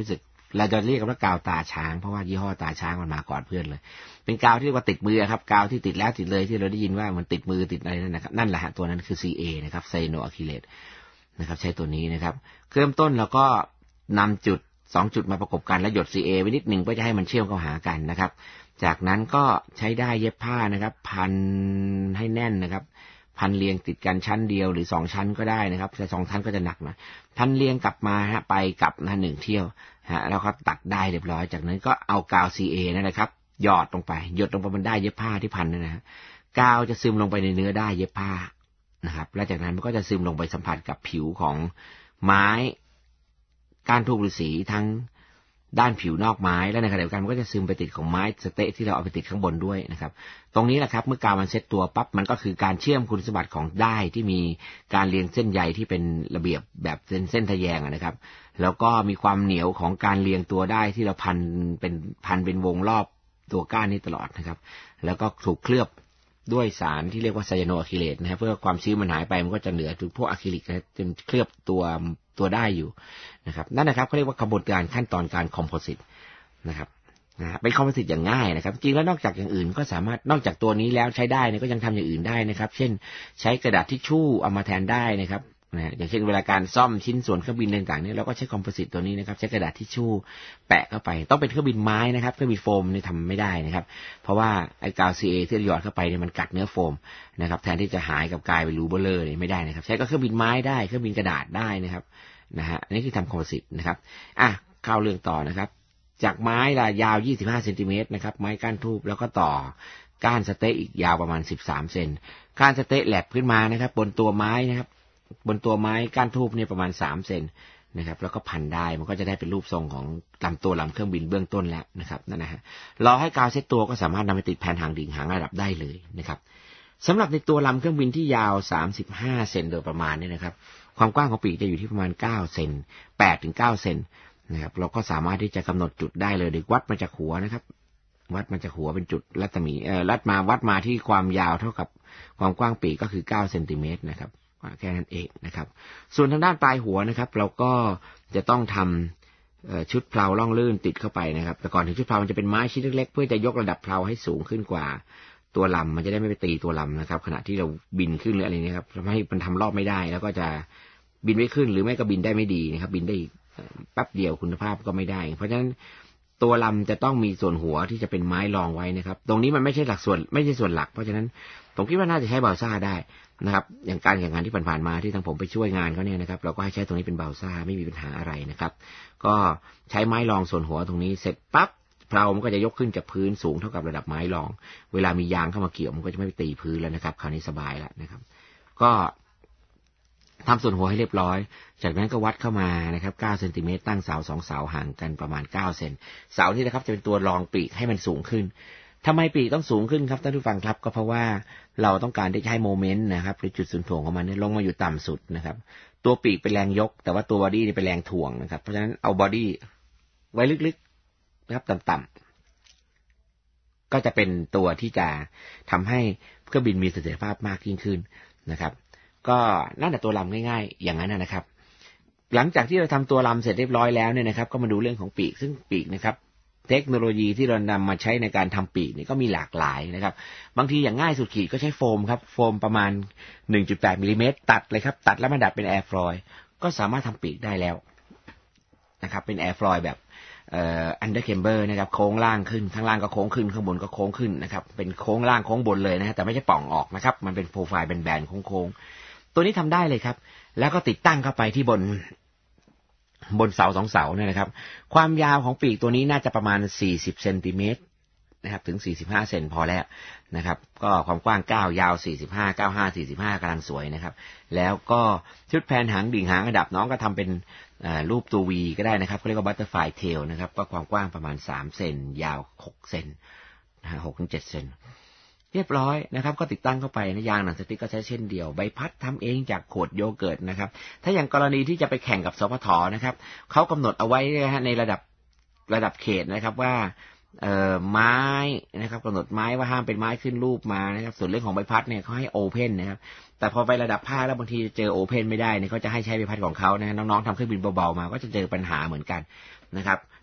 เราจะเรียกว่ากาวตาช้างเพราะว่ายี่ห้อตาช้างมันมาก่อนเพื่อนเลยเป็นกาวที่เรียกว่าติดมือครับกาวที่ติดแล้วติดเลยที่เราได้ยินว่ามันติดมือติดอะไรนั่นนะครับนั่นแหละฮะตัวนั้นคือ ซี เอ นะครับไซโนอะคริเลตนะครับใช้ตัวนี้นะครับเริ่มต้นเราก็นำจุดสองจุดมาประกบกันแล้วหยด ซี เอ ไว้นิดหนึ่งเพื่อจะให้มันเชื่อมเข้าหากันนะครับจากนั้นก็ใช้ได้เย็บผ้านะครับพันให้แน่นนะครับพันเรียงติดกันชั้นเดียวหรือสองชั้นก็ได้นะครับแต่สองชั้นก็จะหนักนะพันเรียงกลับมาฮะไปกลับนะหนึ่งเที่ยวฮะแล้วก็ตัดได้เรียบร้อยจากนั้นก็เอากาว ซี เอ นั่นแหละครับหยอดลงไปหยดลงไปบนได้เย็บผ้าที่พันนั่นนะฮะกาวจะซึมลงไปในเนื้อได้เย็บผ้านะครับและจากนั้นมันก็จะซึมลงไปสัมผัสกับผิวของไม้ก้านทูบฤาษีทั้งด้านผิวนอกไม้และในขณะเดียวกันมันก็จะซึมไปติดของไม้สเต๊ะที่เราเอาไปติดข้างบนด้วยนะครับตรงนี้แหละครับเมื่อกาวมันเซ็ตตัวปั๊บมันก็คือการเชื่อมคุณสมบัติของด้ายที่มีการเรียงเส้นใยที่เป็นระเบียบแบบเส้นเส้นทะแยงนะครับแล้วก็มีความเหนียวของการเรียงตัวได้ที่เราพันเป็นพันเป็นวงรอบตัวก้านนี้ตลอดนะครับแล้วก็ถูกเคลือบด้วยสารที่เรียกว่าไซยาโนอะคริเลตนะครับเพื่อความชื้นมันหายไปมันก็จะเหลือถึงพวกอะคริลิกจนเคลือบตัวตัวได้อยู่นะครับนั่นนะครับเขาเรียกว่ากระบวนการขั้นตอนการคอมโพสิตนะครับนะเป็นคอมโพสิตอย่างง่ายนะครับจริงแล้วนอกจากอย่างอื่นก็สามารถนอกจากตัวนี้แล้วใช้ได้เนี่ยก็ยังทำอย่างอื่นได้นะครับเช่นใช้กระดาษทิชชู่เอามาแทนได้นะครับนะอย่างเช่นเวลาการซ่อมชิ้นส่วนเครื่องบินต่างๆเนี่ยเราก็ใช้คอมโพสิตตัวนี้นะครับใช้กระดาษทิชชู่แปะเข้าไปต้องเป็นเครื่องบินไม้นะครับเครื่องบินโฟมนี่ทำไม่ได้นะครับเพราะว่าไอ้กาว ซี เอ ที่หยอดเข้าไปเนี่ยมันกัดเนื้อโฟมนะครับแทนที่จะหายกับกลายเป็นรูเบลเลอร์เนี่ยไม่ได้นะครับใช้ก็เครื่องบินไม้ได้เครื่องบินกระดาษได้นะครับนะฮะอันนี้คือทำคอมโพสิตนะครับอ่ะเข้าเรื่องต่อนะครับจากไม้ละยาวยี่สิบห้าเซนติเมตรนะครับไม้ก้านทูบแล้วก็ต่อก้านสเต๊ะอีกยาวประมาณสิบสามเซนก้านสเต๊ะแหลกขึ้นมานะครับบนตัวไม้นะครับบนตัวไม้ก้านทูบเนี่ยประมาณสามเซนนะครับแล้วก็พันได้มันก็จะได้เป็นรูปทรงของลำตัวลำเครื่องบินเบื้องต้นแล้วนะครับนั่นนะฮะรอให้กาวเซ็ตตัวก็สามารถนำไปติดแผ่นหางดิ่งหางระดับได้เลยนะครับสำหรับในตัวลำเครื่องบินที่ยาวสามสิบห้าเซนโดยประมาณเนี่ยนะครับความกว้างของปีกจะอยู่ที่ประมาณเก้าเซนแปดถึงเก้าเซนนะครับเราก็สามารถที่จะกำหนดจุดได้เลยโดยวัดมาจากหัวนะครับวัดมาจากหัวเป็นจุดรัศมีเอ่อรัดมาวัดมาที่ความยาวเท่ากับความกว้างปีกก็คือเก้าเซนติเมตรนะครับแค่นั้นเองนะครับส่วนทางด้านปลายหัวนะครับเราก็จะต้องทำชุดเพลาล่องลื่นติดเข้าไปนะครับแต่ก่อนถึงชุดเพลามันจะเป็นไม้ชิ้นเล็กๆเพื่อจะยกระดับเพลาให้สูงขึ้นกว่าตัวลำมันจะได้ไม่ไปตีตัวลำนะครับขณะที่เราบินขึ้นหรืออะไรนี้ครับทำให้มันทำรอบไม่ได้แล้วก็จะบินไม่ขึ้นหรือไม่ก็บินได้ไม่ดีนะครับบินได้แป๊บเดียวคุณภาพก็ไม่ได้เพราะฉะนั้นตัวลำจะต้องมีส่วนหัวที่จะเป็นไม้รองไว้นะครับตรงนี้มันไม่ใช่หลักส่วนไม่ใช่ส่วนหลักเพราะฉะนั้นผมคิดว่าน่าจะใช้เบลซ่าได้นะครับอย่างการแข่งขันที่ผ่านๆมาที่ทางผมไปช่วยงานเขาเนี่ยนะครับเราก็ให้ใช้ตรงนี้เป็นเบลซ่าไม่มีปัญหาอะไรนะครับก็ใช้ไม้รองส่วนหัวตรงนี้เสร็จปั๊บเพลามันก็จะยกขึ้นจากพื้นสูงเท่ากับระดับไม้รองเวลามียางเข้ามาเกี่ยวมันก็จะไม่ไปตีพื้นแล้วนะครับคราวนี้สบายแล้วนะครับก็ทำส่วนหัวให้เรียบร้อยจากนั้นก็วัดเข้ามานะครับเก้าเซนติเมตรตั้งเสาสองเสาห่างกันประมาณเก้าเซนเสาที่นะครับจะเป็นตัวรองปีกให้มันสูงขึ้นทำไมปีกต้องสูงขึ้นครับท่านผู้ฟังครับก็เพราะว่าเราต้องการที่จะให้โมเมนต์นะครับหรือจุดศูนย์ถ่วงของมันเนี่ยลงมาอยู่ต่ำสุดนะครับตัวปีกเป็นแรงยกแต่ว่าตัวบอดี้นี่เป็นแรงถ่วงนะครับเพราะฉะนั้นเอาบอดี้ไว้ลึกๆนะครับต่ำๆก็จะเป็นตัวที่จะทำให้เครื่องบินมีเสถียรภาพมากยิ่งขึ้นนะครับก็นั่นแหละตัวลำง่ายๆอย่างนั้นนะครับหลังจากที่เราทำตัวลำเสร็จเรียบร้อยแล้วเนี่ยนะครับก็มาดูเรื่องของปีกซึ่งปีกนะครับเทคโนโลยีที่เรานำมาใช้ในการทำปีกนี่ก็มีหลากหลายนะครับบางทีอย่างง่ายสุดขีดก็ใช้โฟมครับโฟมประมาณ หนึ่งจุดแปด มิลลิเมตรตัดเลยครับตัดแล้วมาดัดเป็นแอร์ฟลอยล์ก็สามารถทำปีกได้แล้วนะครับเป็นแอร์ฟลอยล์แบบเอ่ออันเดอร์เคมเบอร์นะครับโค้งล่างขึ้นข้างล่างก็โค้งขึ้นข้างบนก็โค้งขึ้นนะครับเป็นโค้งล่างโค้งบนเลยนะแต่ไม่ใช่ป่องออกนะครับมันเป็นโปรไฟล์แบนๆโค้งๆตัวนี้ทำได้เลยครับแล้วก็ติดตั้งเข้าไปที่บนบนเสาสองเสาเนี่ยนะครับความยาวของปีกตัวนี้น่าจะประมาณสี่สิบเซนติเมตรนะครับถึงสี่สิบห้าเซนพอแล้วนะครับก็ความกว้างเก้ายาวสี่สิบห้า เก้าสิบห้า สี่สิบห้ากำลังสวยนะครับแล้วก็ชุดแผนหางดิ่งหางระดับน้องก็ทำเป็นรูปตัว V ก็ได้นะครับเขาเรียกว่าบัตเตอร์ฟลายเทลนะครับก็ความกว้างประมาณสามเซนยาวหกเซนนะฮะ หกถึงเจ็ดเซนเรียบร้อยนะครับก็ติดตั้งเข้าไปนะยางหนังสติ๊กก็ใช้เช่นเดียวใบพัดทำเองจากขวดโยเกิร์ตนะครับถ้าอย่างกรณีที่จะไปแข่งกับสพทนะครับเขากำหนดเอาไว้นะฮะในระดับระดับเขตนะครับว่าเอ่อไม้นะครับกำหนดไม้ว่าห้ามเป็นไม้ขึ้นรูปมานะครับส่วนเรื่องของใบพัดเนี่ยเขาให้โอเพนนะครับแต่พอไประดับภาคแล้วบางทีเจอโอเพนไม่ได้เนี่ยเขาจะให้ใช้ใบพัดของเขานะน้องๆทำเครื่องบินเบาๆมาก็จะเจอปัญหาเหมือนกันนะครับ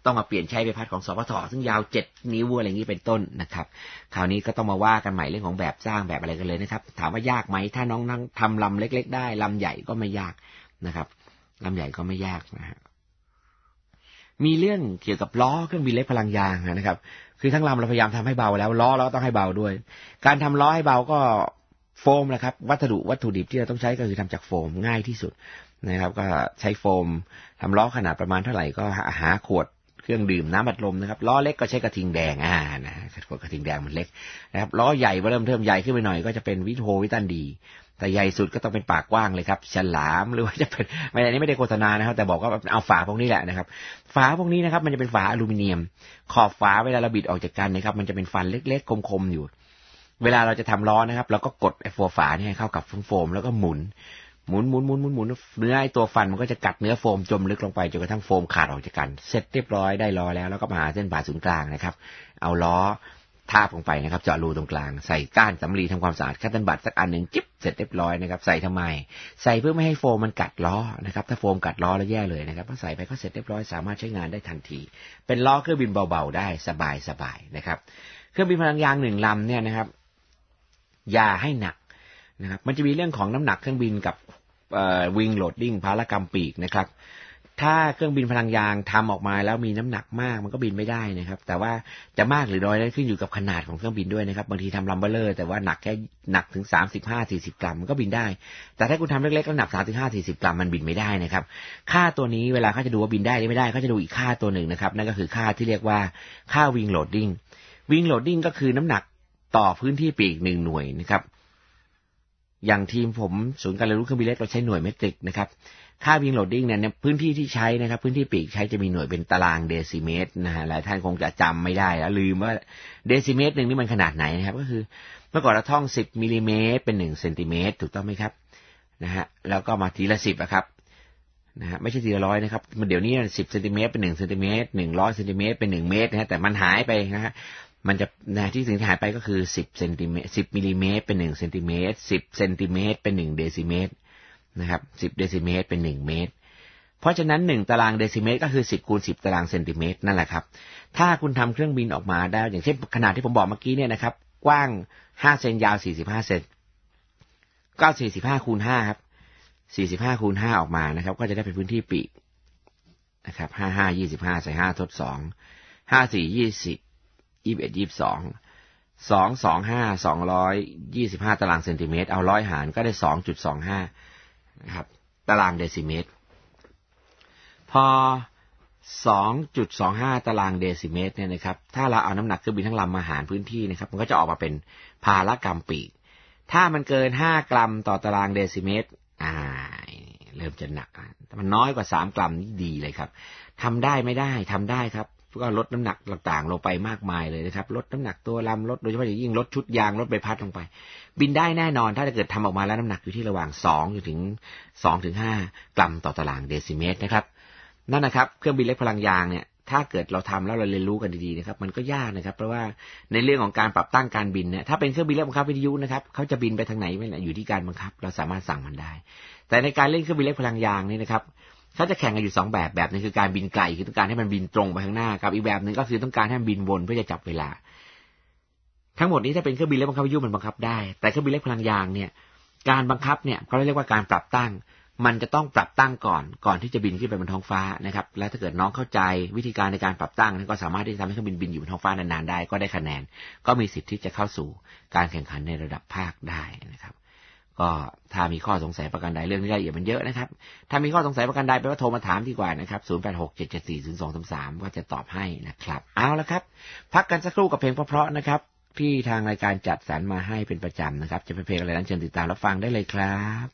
ต้องมาเปลี่ยนใช้ใบพัดของสปท.ซึ่งยาวเจ็ดนิ้วอะไรอย่างนี้เป็นต้นนะครับคราวนี้ก็ต้องมาว่ากันใหม่เรื่องของแบบสร้างแบบอะไรกันเลยนะครับถามว่ายากไหมถ้าน้องนั่งทำลำเล็กๆได้ลำใหญ่ก็ไม่ยากนะครับลำใหญ่ก็ไม่ยากนะฮะมีเรื่องเกี่ยวกับล้อเครื่องบินเล็กพลังยางนะครับคือทั้งลำเราพยายามทำให้เบาแล้วล้อเราต้องให้เบาด้วยการทำล้อให้เบาก็โฟมนะครับวัสดุวัตถุดิบที่เราต้องใช้ก็คือทำจากโฟมง่ายที่สุดนะครับก็ใช้โฟมทำล้อขนาดประมาณเท่าไหร่ก็หาขวดเครื่องดื่มน้ำอัดลมนะครับล้อเล็กก็ใช้กระทิงแดงอ่านะกระทิงแดงมันเล็กนะครับล้อใหญ่เริ่มเทิมใหญ่ขึ้นไปหน่อยก็จะเป็นวิโทวิตันดีแต่ใหญ่สุดก็ต้องเป็นปากกว้างเลยครับฉลามหรือว่าจะเป็นไม่ได้นี่ไม่ได้โฆษณานะครับแต่บอกว่าเอาฝาพวกนี้แหละนะครับฝาพวกนี้นะครับมันจะเป็นฝาอลูมิเนียมขอบฝาเวลาเราบิดออกจากกันนะครับมันจะเป็นฟันเล็กๆคมๆอยู่เวลาเราจะทำล้อนะครับเราก็กดไอ้ตัวฝานี่ให้เข้ากับโฟมแล้วก็หมุนหมุนหมุนหมุนหมุนหมุนเนื้อไอ้ตัวฟันมันก็จะกัดเนื้อโฟมจมลึกลงไปจนกระทั่งโฟมขาดออกจากกันเสร็จเรียบร้อยได้ล้อแล้วแล้วก็มาหาเส้นผ่าศูนย์กลางนะครับเอาล้อทาบลงไปนะครับเจาะรูตรงกลางใส่ก้านสำลีทำความสะอาดคัตเติ้ลบัตสักอันหนึ่งจิ๊บเสร็จเรียบร้อยนะครับใส่ทำไมใส่เพื่อไม่ให้โฟมมันกัดล้อนะครับถ้าโฟมกัดล้อแล้วแย่เลยนะครับพอใส่ไปก็เสร็จเรียบร้อยสามารถใช้งานได้ทันทีเป็นล้อเครื่องบินเบาๆได้สบายๆนะครับเครื่องบินพลังยางหนึ่งลำเนี่ยนะครับอย่าให้หนักนะครับมันจะมีเรื่องของน้ำหนักเครื่องบินกับวิงโหลดดิ้งพารากรรมปีกนะครับถ้าเครื่องบินพลังยางทำออกมาแล้วมีน้ำหนักมากมันก็บินไม่ได้นะครับแต่ว่าจะมากหรือน้อยนั้นขึ้นอยู่กับขนาดของเครื่องบินด้วยนะครับบางทีทำลัมเบอร์เลอร์แต่ว่าหนักแค่หนักถึงสามสิบห้าสี่สิบกรัมมันก็บินได้แต่ถ้าคุณทำเล็กๆแล้วหนักสามสิบห้าสี่สิบกรัมมันบินไม่ได้นะครับค่าตัวนี้เวลาเขาจะดูว่าบินได้หรือไม่ได้เขาจะดูอีกค่าตัวหนึ่งนะครับนั่นก็คือค่าที่เรียกว่าค่าวิงโหลดดิ้งวิงโหลดดิ้งก็คือน้ำหนักต่อพื้นที่ปีกหนึ่งหน่วยนะครับอย่างทีมผมศูนย์การเรียนรู้เครื่องบินเล็กเราใช้หน่วยเมตริกนะครับค่าวิงโหลดดิ้งเนี่ยพื้นที่ที่ใช้นะครับพื้นที่ปีกใช้จะมีหน่วยเป็นตารางเดซิเมตรนะฮะหลายท่านคงจะจำไม่ได้แล้วลืมว่าเดซิเมตรหนึ่งนี่มันขนาดไหนนะครับก็คือเมื่อก่อนเราท่องสิบมิลลิเมตรเป็นหนึ่งเซนติเมตรถูกต้องไหมครับนะฮะแล้วก็มาทีละสิบอะครับนะฮะไม่ใช่ทีละร้อยนะครับเดี๋ยวนี้สิบเซนติเมตรเป็นหนึ่งเซนติเมตรหนึ่งร้อยเซนติเมตรเป็นหนึ่งเมตรนะฮะแต่มันหายไปนะฮะมันจะนะที่สิ่งที่หายไปก็คือสิบเซนติเมตรสิบมิลลิเมตรเป็นหนึ่งเซนติเมตรสิบเซนติเมตรเป็นหนึ่งเดซิเมตรนะครับสิบเดซิเมตรเป็นหนึ่งเมตรเพราะฉะนั้นหนึ่งตารางเดซิเมตรก็คือสิบคูณสิบตารางเซนติเมตรนั่นแหละครับถ้าคุณทำเครื่องบินออกมาได้อย่างเช่นขนาดที่ผมบอกเมื่อกี้เนี่ยนะครับกว้างห้าเซนยาวสี่สิบห้าเซนก็สี่สิบห้าคูณห้าครับสี่สิบห้าคูณห้าออกมานะครับก็จะได้เป็นพื้นที่ปีกนะครับห้าห้ายี่สิบห้าใส่ห้าทดสองห้าสี่ยี่สิบยี่สิบเอ็ดยี่สิบสองสองสองห้าสองร้อยยี่สิบห้าตารางเซนติเมตรเอาร้อยหารก็ได้สองจุดสองห้านะครับตารางเดซิเมตรพอ สองจุดสองห้า ตารางเดซิเมตรเนี่ยนะครับถ้าเราเอาน้ำหนักเครื่องบินทั้งลำมาหารพื้นที่นะครับมันก็จะออกมาเป็นพารากรัมปีกถ้ามันเกินห้ากรัมต่อตารางเดซิเมตรอ่าเริ่มจะหนักแต่มันน้อยกว่าสามกรัมนี่ดีเลยครับทำได้ไม่ได้ทำได้ครับก็ลดน้ำหนักต่างๆลงไปมากมายเลยนะครับลดน้ำหนักตัวลำลดโดยเฉพาะอย่างยิ่งลดชุดยางลดใบพัดลงไปบินได้แน่นอนถ้าเกิดทำออกมาแล้วน้ำหนักอยู่ที่ระหว่างสองถึงสองถึงห้ากรัมต่อตารางเดซิเมตรนะครับนั่นนะครับเครื่องบินเล็กพลังยางเนี่ยถ้าเกิดเราทำแล้วเราเรียนรู้กันดีๆนะครับมันก็ยากนะครับเพราะว่าในเรื่องของการปรับตั้งการบินเนี่ยถ้าเป็นเครื่องบินเล็กบังคับวิทยุนะครับเขาจะบินไปทางไหนไม่อยู่ที่การบังคับเราสามารถสั่งมันได้แต่ในการเล่นเครื่องบินเล็กพลังยางนี่นะครับเขาจะแข่งกันอยู่สองแบบแบบนึงคือการบินไกลคือต้องการให้มันบินตรงไปข้างหน้ากับอีกแบบนึงก็คือต้องการให้มันบินวนเพื่อจะจับเวลาทั้งหมดนี้ถ้าเป็นเครื่องบินเล็กบังคับวิทยุมันบังคับได้แต่เครื่องบินเล็กพลังยางเนี่ยการบังคับเนี่ยเขาเรียกว่าการปรับตั้งมันจะต้องปรับตั้งก่อนก่อนที่จะบินขึ้นไปบนท้องฟ้านะครับและถ้าเกิดน้องเข้าใจวิธีการในการปรับตั้งก็สามารถที่จะทำให้เครื่องบินบินอยู่บนท้องฟ้านานๆได้ก็ได้คะแนนก็มีสิทธิ์ที่จะเข้าสู่การแข่งขันในระดับภาคได้นะครับก็ถ้ามีข้อสงสัยประการใดเรื่องนี้รายละเอียดมันเยอะนะครับถ้ามีข้อสงสัยประการใดไปว่าโทรมาถามดีกว่านะครับศูนย์ แปด หก เจ็ด เจ็ด สี่ ศูนย์ สอง สาม สามก็จะตอบให้นะครับเอาละครับพักกันสักครู่กับเพลงเพราะๆนะครับที่ทางรายการจัดสรรมาให้เป็นประจำนะครับจะเป็นเพลงอะไรนั้นเชิญติดตามรับฟังได้เลยครับ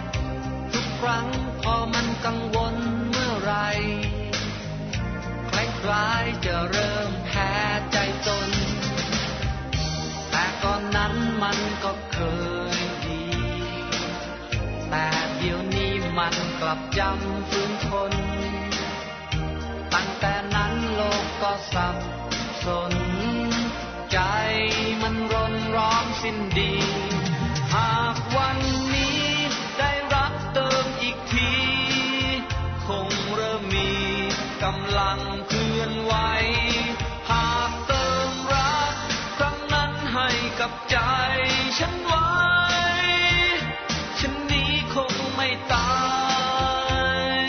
ทุกครั้งพอมันกังวลเมื่อไรใคร้ายจะเริ่มแพ้ใจตนแต่ก่อนนั้นมันก็เคยดีแต่เดี๋ยวนี้มันกลับจำฝืนทนตั้งแต่นั้นโลกก็สับสนใจมันรนร้อนสิ้นดีหากวันนี้ได้รักเติมอีกทีคงเริ่มมีกำลังเคลื่อนไหวหากเติมรักครั้งนั้นให้กับใจฉันไว้ฉันนี้คงไม่ตาย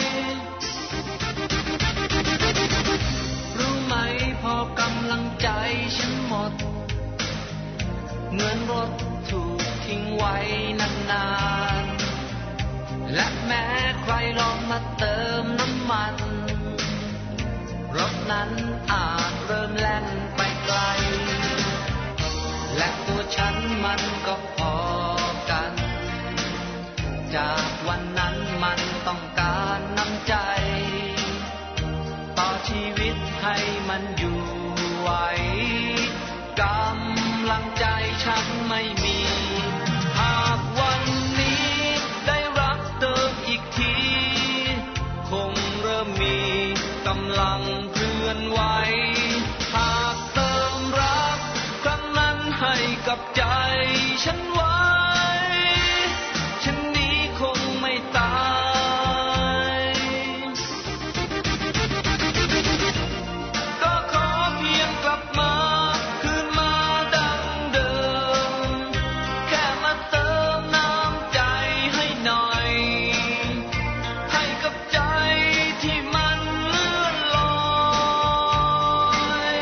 รู้ไหมพอกำลังใจฉันหมดเหมือนรถถูกทิ้งไว้นานๆและแม้ใครลองมาเติมน้ำมันรถนั้นอาจเริ่มแล่นไปไกลและตัวฉันมันก็พอกันจากวันนั้นมันต้องการน้ำใจต่อชีวิตให้มันอยู่ไหวกำลังใจฉันไม่มีหากวันนี้ได้รักเติมอีกทีคงเริ่มมีกำลังเคลื่อนไหวหากเติมรักครั้งนั้นให้กับใจฉันไว้ฉันนี้คงไม่ตายก็ขอเพียงกลับมาคืนมาดังเดิมแค่มาเติมน้ำใจให้หน่อยให้กับใจที่มันเลื่อนลอย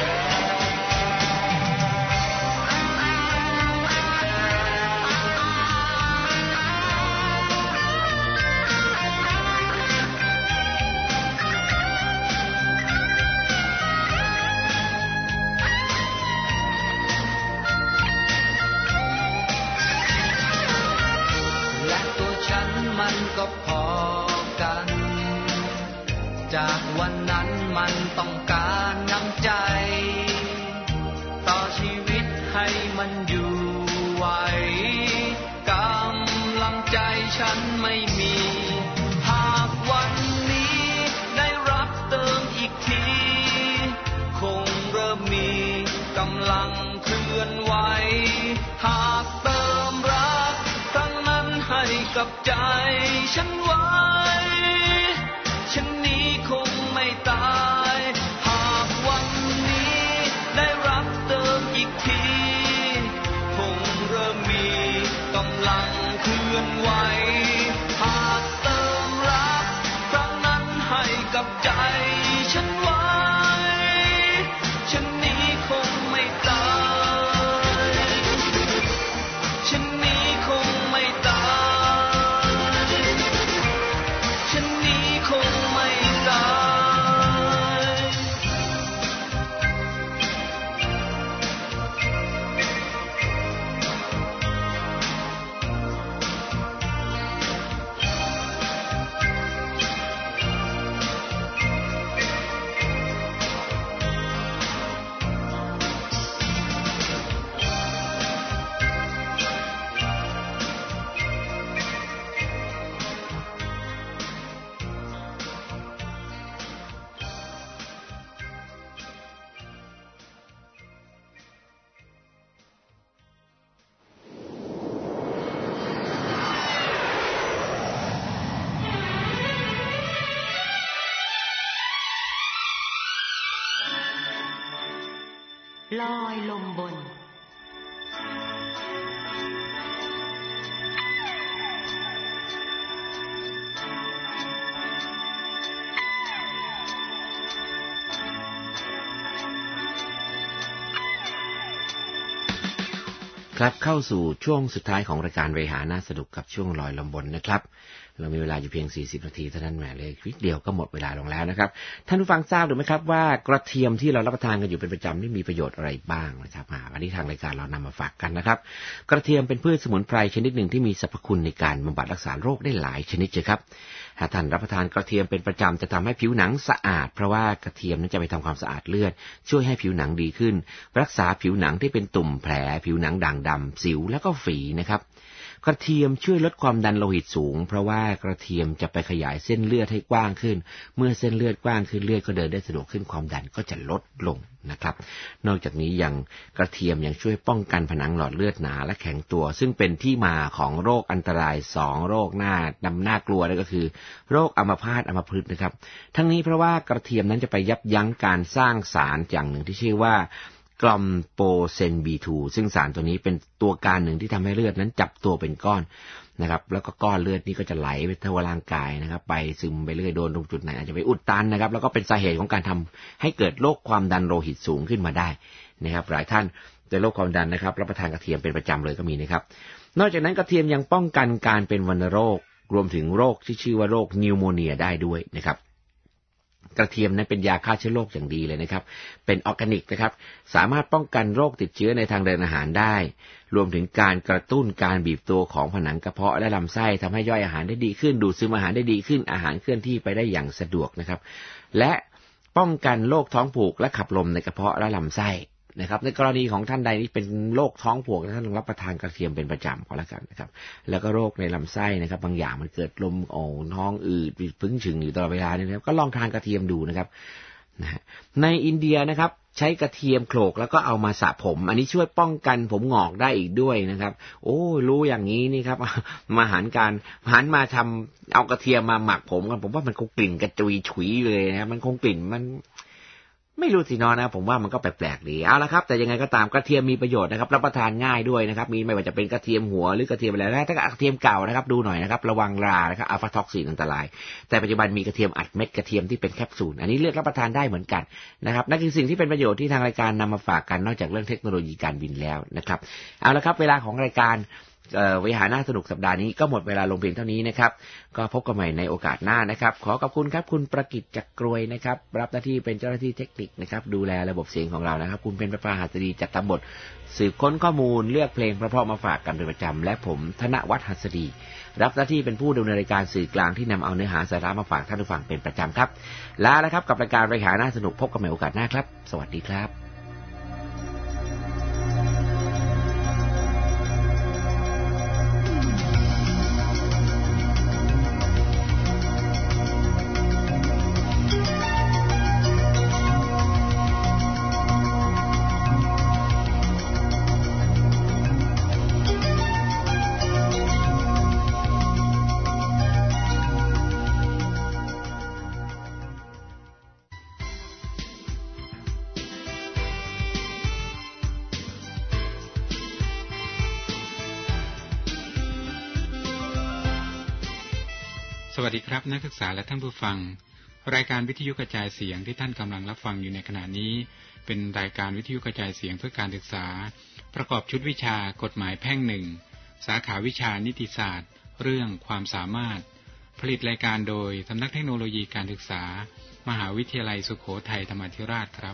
และตัวฉันมันก็พอกันจากวันนั้นมันต้องการน้ำใจต่อชีวิตให้มันอยู่ไหวกำลังใจฉันไม่มีหากวันนี้ได้รับเติมอีกทีคงเริ่มมีกำลังเคลื่อนไหวหากเติมรักครั้งนั้นให้กับใจฉันไว้ฉันนี้คงไม่ตายหากวันนี้ได้รับเติมอีกทีคงเริ่มมีกำลังเคลื่อนไหวหากเติมรักครั้งนั้นให้กับใจฉันไว้ฉันนี้คงไม่ตายฉันนี้คงไม่ตายฉันนี้คงไม่ตายลอยลมบนครับเข้าสู่ช่วงสุดท้ายของรายการเวหาน่าสนุกกับช่วงลอยลมบนนะครับเรามีเวลาอยู่เพียงสี่สิบนาทีเท่านั้นแหมเลยคลิกเดียวก็หมดเวลาลงแล้วนะครับท่านผู้ฟังทราบหรือไม่ครับว่ากระเทียมที่เรารับประทานกันอยู่เป็นประจำนี่มีประโยชน์อะไรบ้างนะครับวันนี้ทางรายการเรานำมาฝากกันนะครับกระเทียมเป็นพืชสมุนไพรชนิดหนึ่งที่มีสรรพคุณในการบำบัดรักษาโรคได้หลายชนิดเลยครับหากท่านรับประทานกระเทียมเป็นประจำจะทำให้ผิวหนังสะอาดเพราะว่ากระเทียมนั้นจะไปทำความสะอาดเลือดช่วยให้ผิวหนังดีขึ้นรักษาผิวหนังที่เป็นตุ่มแผลผิวหนังด่างดำสิวและก็ฝีนะครับกระเทียมช่วยลดความดันโลหิตสูงเพราะว่ากระเทียมจะไปขยายเส้นเลือดให้กว้างขึ้นเมื่อเส้นเลือดกว้างขึ้นเลือดก็เดินได้สะดวกขึ้นความดันก็จะลดลงนะครับนอกจากนี้ยังกระเทียมยังช่วยป้องกันผนังหลอดเลือดหนาและแข็งตัวซึ่งเป็นที่มาของโรคอันตรายสองโรคหน้าดำน่ากลัวนั่นก็คือโรคอัมพาตอัมพฤกษ์นะครับทั้งนี้เพราะว่ากระเทียมนั้นจะไปยับยั้งการสร้างสารอย่างหนึ่งที่ชื่อว่ากลอมโปเซน บี ทู ซึ่งสารตัวนี้เป็นตัวการหนึ่งที่ทำให้เลือดนั้นจับตัวเป็นก้อนนะครับแล้วก็ก้อนเลือดนี้ก็จะไหลไปทั่วร่างกายนะครับไปซึมไปเรื่อยโดนตรงจุดไหนอาจจะไปอุดตันนะครับแล้วก็เป็นสาเหตุของการทำให้เกิดโรคความดันโลหิตสูงขึ้นมาได้นะครับหลายท่านเป็นโรคความดันนะครับรับประทานกระเทียมเป็นประจำเลยก็มีนะครับนอกจากนั้นกระเทียมยังป้องกันการเป็นวัณโรครวมถึงโรคที่ชื่อว่าโรคนิวโมเนียได้ด้วยนะครับกระเทียมนั้นเป็นยาฆ่าเชื้อโรคอย่างดีเลยนะครับเป็นออร์แกนิกนะครับสามารถป้องกันโรคติดเชื้อในทางเดินอาหารได้รวมถึงการกระตุ้นการบีบตัวของผนังกระเพาะและลำไส้ทำให้ย่อยอาหารได้ดีขึ้นดูดซึมอาหารได้ดีขึ้นอาหารเคลื่อนที่ไปได้อย่างสะดวกนะครับและป้องกันโรคท้องผูกและขับลมในกระเพาะและลำไส้นะครับในกรณีของท่านใดที่เป็นโรคท้องผูกท่านต้องรับประทานกระเทียมเป็นประจำก็แล้วกันนะครับแล้วก็โรคในลำไส้นะครับบางอย่างมันเกิดลมโอ้ท้องอืดปึ้งฉึงอยู่ตลอดเวลาเนี่ยนะครับก็ลองทานกระเทียมดูนะครับนะในอินเดียนะครับใช้กระเทียมโขลกแล้วก็เอามาสระผมอันนี้ช่วยป้องกันผมหงอกได้อีกด้วยนะครับโอ้รู้อย่างนี้นี่ครับมาหันการหันมาทำเอากระเทียมมาหมักผมกันผมว่ามันคงกลิ่นกระจุยฉุยเลยนะมันคงกลิ่นมันไม่รู้สิน้องนะผมว่ามันก็แปลกๆดีเอาละครับแต่ยังไงก็ตามกระเทียมมีประโยชน์นะครับรับประทานง่ายด้วยนะครับมีไม่ว่าจะเป็นกระเทียมหัวหรือกระเทียมอะไรนะถ้ากระเทียมเก่านะครับดูหน่อยนะครับระวังรานะครับอัลฟาท็อกซินอันตรายแต่ปัจจุบันมีกระเทียมอัดเม็ดกระเทียมที่เป็นแคปซูลอันนี้เลือกรับประทานได้เหมือนกันนะครับนั่นคือสิ่งที่เป็นประโยชน์ที่ทางรายการนำมาฝากกันนอกจากเรื่องเทคโนโลยีการบินแล้วนะครับเอาละครับเวลาของรายการวิหารน่าสนุกสัปดาห์นี้ก็หมดเวลาลงเพียงเท่านี้นะครับก็พบกันใหม่ในโอกาสหน้านะครับขอขอบคุณครับคุณประกิตจักรกรวยนะครับรับหน้าที่เป็นเจ้าหน้าที่เทคนิคนะครับดูแลระบบเสียงของเรานะครับคุณเป็นประภาหัสดีจัดทำบทสืบค้นข้อมูลเลือกเพลงเพราะๆมาฝากกันเป็นประจำและผมธนวัฒน์หัสดีรับหน้าที่เป็นผู้ดำเนินรายการสื่อกลางที่นำเอาเนื้อหาสาระมาฝากท่านผู้ฟังเป็นประจำครับลาแล้วครับกับรายการวิหารน่าสนุกพบกันใหม่โอกาสหน้าครับสวัสดีครับสวัสดีครับนักศึกษาและท่านผู้ฟังรายการวิทยุกระจายเสียงที่ท่านกำลังรับฟังอยู่ในขณะนี้เป็นรายการวิทยุกระจายเสียงเพื่อการศึกษาประกอบชุดวิชากฎหมายแพ่งหนึ่งสาขาวิชานิติศาสตร์เรื่องความสามารถผลิตรายการโดยสำนักเทคโนโลยีการศึกษามหาวิทยาลัยสุโขทัยธรรมาธิราชครับ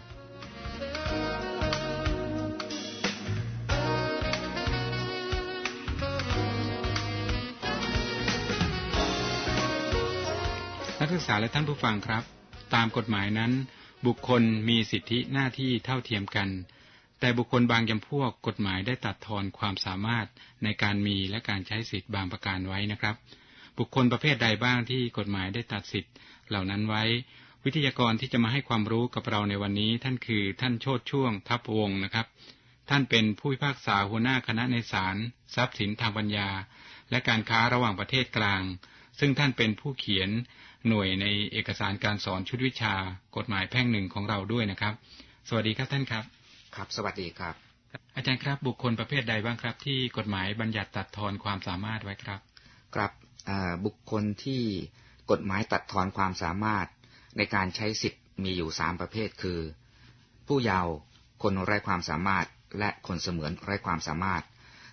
นักศึกษาและท่านผู้ฟังครับตามกฎหมายนั้นบุคคลมีสิทธิหน้าที่เท่าเทียมกันแต่บุคคลบางจำพวกกฎหมายได้ตัดทอนความสามารถในการมีและการใช้สิทธิ์บางประการไว้นะครับบุคคลประเภทใดบ้างที่กฎหมายได้ตัดสิทธิ์เหล่านั้นไว้วิทยากรที่จะมาให้ความรู้กับเราในวันนี้ท่านคือท่านโชติช่วงทัพวงศ์นะครับท่านเป็นผู้พิพากษาหัวหน้าคณะในศาลทรัพย์สินทางปัญญาและการค้าระหว่างประเทศกลางซึ่งท่านเป็นผู้เขียนหน่วยในเอกสารการสอนชุดวิชากฎหมายแพ่งหนึ่งของเราด้วยนะครับสวัสดีครับท่านครับครับสวัสดีครับอาจารย์ครับบุคคลประเภทใดบ้างครับที่กฎหมายบัญญัติตัดทอนความสามารถไว้ครับครับบุคคลที่กฎหมายตัดทอนความสามารถในการใช้สิทธิ์มีอยู่สามประเภทคือผู้เยาว์คนไร้ความสามารถและคนเสมือนไร้ความสามารถ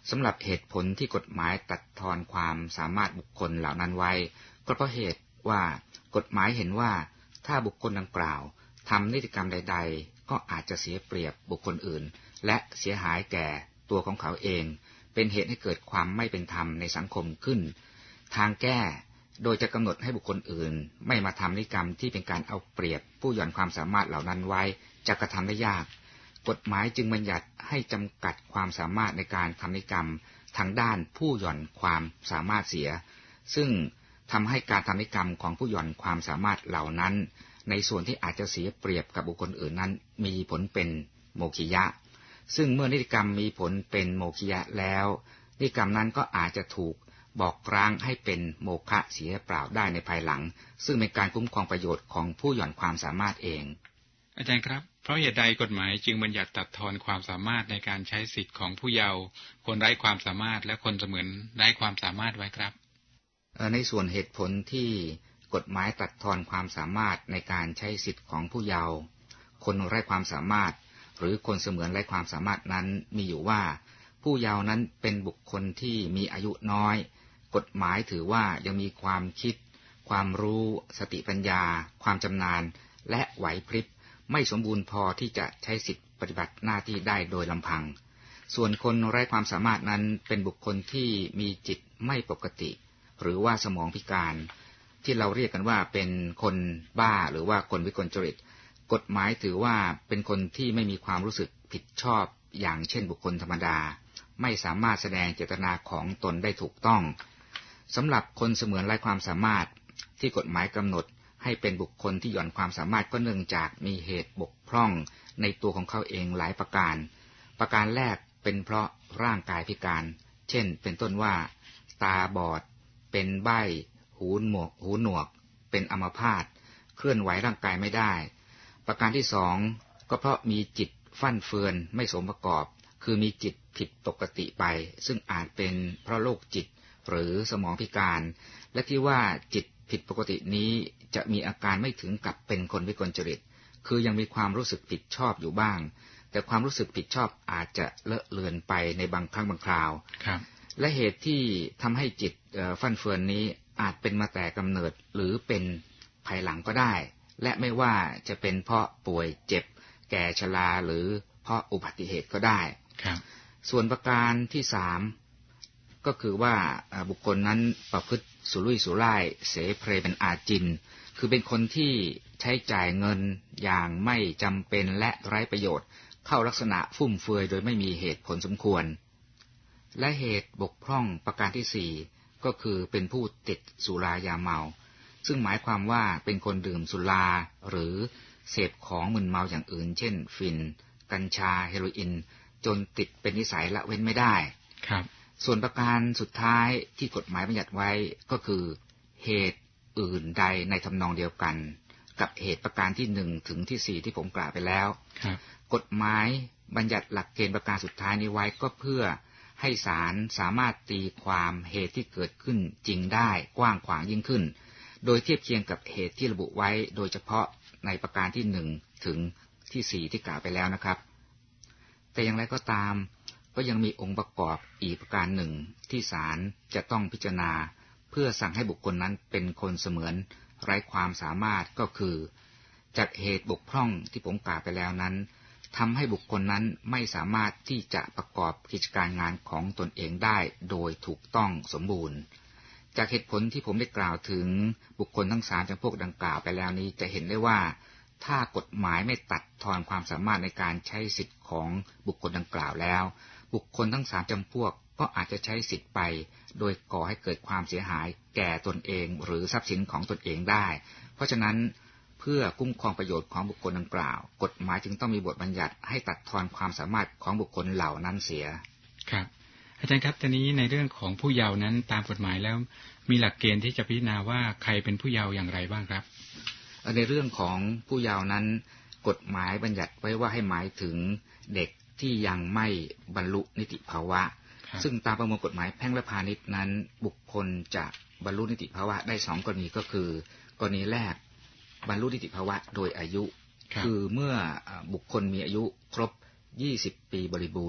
สำหรับเหตุผลที่กฎหมายตัดทอนความสามารถบุคคลเหล่านั้นไว้ก็เพราะเหตุว่ากฎหมายเห็นว่าถ้าบุคคลดังกล่าวทำนิติกรรมใดๆก็อาจจะเสียเปรียบบุคคลอื่นและเสียหายแก่ตัวของเขาเองเป็นเหตุให้เกิดความไม่เป็นธรรมในสังคมขึ้นทางแก้โดยจะกำหนดให้บุคคลอื่นไม่มาทำนิติกรรมที่เป็นการเอาเปรียบผู้หย่อนความสามารถเหล่านั้นไว้จะกระทำได้ยากกฎหมายจึงบัญญัติให้จำกัดความสามารถในการทำนิติกรรมทางด้านผู้หย่อนความสามารถเสียซึ่งทำให้การทำนิติกรรมของผู้หย่อนความสามารถเหล่านั้นในส่วนที่อาจจะเสียเปรียบกับบุคคลอื่นนั้นมีผลเป็นโมฆิยะซึ่งเมื่อนิติกรรมมีผลเป็นโมฆิยะแล้วนิติกรรมนั้นก็อาจจะถูกบอกร้างให้เป็นโมฆะเสียเปล่าได้ในภายหลังซึ่งเป็นการคุ้มครองประโยชน์ของผู้หย่อนความสามารถเองอาจารย์ครับเพราะเหตุใดกฎหมายจึงบัญญัติตัดทอนความสามารถในการใช้สิทธิ์ของผู้เยาว์คนไร้ความสามารถและคนเสมือนไร้ความสามารถไว้ครับในส่วนเหตุผลที่กฎหมายตัดทอนความสามารถในการใช้สิทธิ์ของผู้เยาว์คนไร้ความสามารถหรือคนเสมือนไร้ความสามารถนั้นมีอยู่ว่าผู้เยาว์นั้นเป็นบุคคลที่มีอายุน้อยกฎหมายถือว่ายังมีความคิดความรู้สติปัญญาความชำนาญและไหวพริบไม่สมบูรณ์พอที่จะใช้สิทธิปฏิบัติหน้าที่ได้โดยลำพังส่วนคนไร้ความสามารถนั้นเป็นบุคคลที่มีจิตไม่ปกติหรือว่าสมองพิการที่เราเรียกกันว่าเป็นคนบ้าหรือว่าคนวิกลจริตกฎหมายถือว่าเป็นคนที่ไม่มีความรู้สึกผิดชอบอย่างเช่นบุคคลธรรมดาไม่สามารถแสดงเจตนาของตนได้ถูกต้องสำหรับคนเสมือนไร้ความสามารถที่กฎหมายกำหนดให้เป็นบุคคลที่หย่อนความสามารถก็เนื่องจากมีเหตุบกพร่องในตัวของเขาเองหลายประการประการแรกเป็นเพราะร่างกายพิการเช่นเป็นต้นว่าตาบอดเป็นใบ้หูหนวกหูหนวกเป็นอัมพาตเคลื่อนไหวร่างกายไม่ได้ประการที่สองก็เพราะมีจิตฟั่นเฟือนไม่สมประกอบคือมีจิตผิดปกติไปซึ่งอาจเป็นเพราะโรคจิตหรือสมองพิการและที่ว่าจิตผิดปกตินี้จะมีอาการไม่ถึงกับเป็นคนวิกลจริตคือยังมีความรู้สึกผิดชอบอยู่บ้างแต่ความรู้สึกผิดชอบอาจจะเลอะเลือนไปในบางครั้งบางคราวครับและเหตุที่ทำให้จิตฟั่นเฟือนนี้อาจเป็นมาแต่กำเนิดหรือเป็นภายหลังก็ได้และไม่ว่าจะเป็นเพราะป่วยเจ็บแก่ชราหรือเพราะอุบัติเหตุก็ได้ครับส่วนประการที่สามก็คือว่าบุคคลนั้นประพฤติสุรุ่ยสุร่ายเสเพลเป็นอาจินคือเป็นคนที่ใช้จ่ายเงินอย่างไม่จำเป็นและไร้ประโยชน์เข้าลักษณะฟุ่มเฟือยโดยไม่มีเหตุผลสมควรและเหตุบกพร่องประการที่สี่ก็คือเป็นผู้ติดสุรายาเมาซึ่งหมายความว่าเป็นคนดื่มสุราหรือเสพของมึนเมาอย่างอื่นเช่นฝิ่นกัญชาเฮโรอีนจนติดเป็นนิสัยละเว้นไม่ได้ครับส่วนประการสุดท้ายที่กฎหมายบัญญัติไว้ก็คือเหตุอื่นใดในทำนองเดียวกันกับเหตุประการที่หนึ่งถึงที่สี่ที่ผมกล่าวไปแล้วกฎหมายบัญญัติหลักเกณฑ์ประการสุดท้ายนี้ไว้ก็เพื่อให้ศาลสามารถตีความเหตุที่เกิดขึ้นจริงได้กว้างขวางยิ่งขึ้นโดยเทียบเคียงกับเหตุที่ระบุไว้โดยเฉพาะในประการที่หนึ่งถึงที่สี่ที่กล่าวไปแล้วนะครับแต่อย่างไรก็ตามก็ยังมีองค์ประกอบอีกประการหนึ่งที่ศาลจะต้องพิจารณาเพื่อสั่งให้บุคคลนั้นเป็นคนเสมือนไร้ความสามารถก็คือจากเหตุบกพร่องที่ผมกล่าวไปแล้วนั้นทำให้บุคคลนั้นไม่สามารถที่จะประกอบกิจการงานของตนเองได้โดยถูกต้องสมบูรณ์จากเหตุผลที่ผมได้กล่าวถึงบุคคลทั้งสามจำพวกดังกล่าวไปแล้วนี้จะเห็นได้ว่าถ้ากฎหมายไม่ตัดทอนความสามารถในการใช้สิทธิ์ของบุคคลดังกล่าวแล้วบุคคลทั้งสามจำพวกก็อาจจะใช้สิทธิ์ไปโดยก่อให้เกิดความเสียหายแก่ตนเองหรือทรัพย์สินของตนเองได้เพราะฉะนั้นเพื่อคุ้มครองประโยชน์ของบุคคลดังกล่าวกฎหมายจึงต้องมีบทบัญญัติให้ตัดทอนความสามารถของบุคคลเหล่านั้นเสียครับอาจารย์ครับตอนนี้ในเรื่องของผู้เยาว์นั้นตามกฎหมายแล้วมีหลักเกณฑ์ที่จะพิจารณาว่าใครเป็นผู้เยาว์อย่างไรบ้างครับในเรื่องของผู้เยาว์นั้นกฎหมายบัญญัติไว้ว่าให้หมายถึงเด็กที่ยังไม่บรรลุนิติภาวะซึ่งตามประมวลกฎหมายแพ่งและพาณิชย์นั้นบุคคลจะบรรลุนิติภาวะได้สองกรณีก็คือกรณีแรกบรรลุนิติภาวะโดยอายุ คือเมื่อบุคคลมีอายุครบยี่สิบปีบริบูรณ์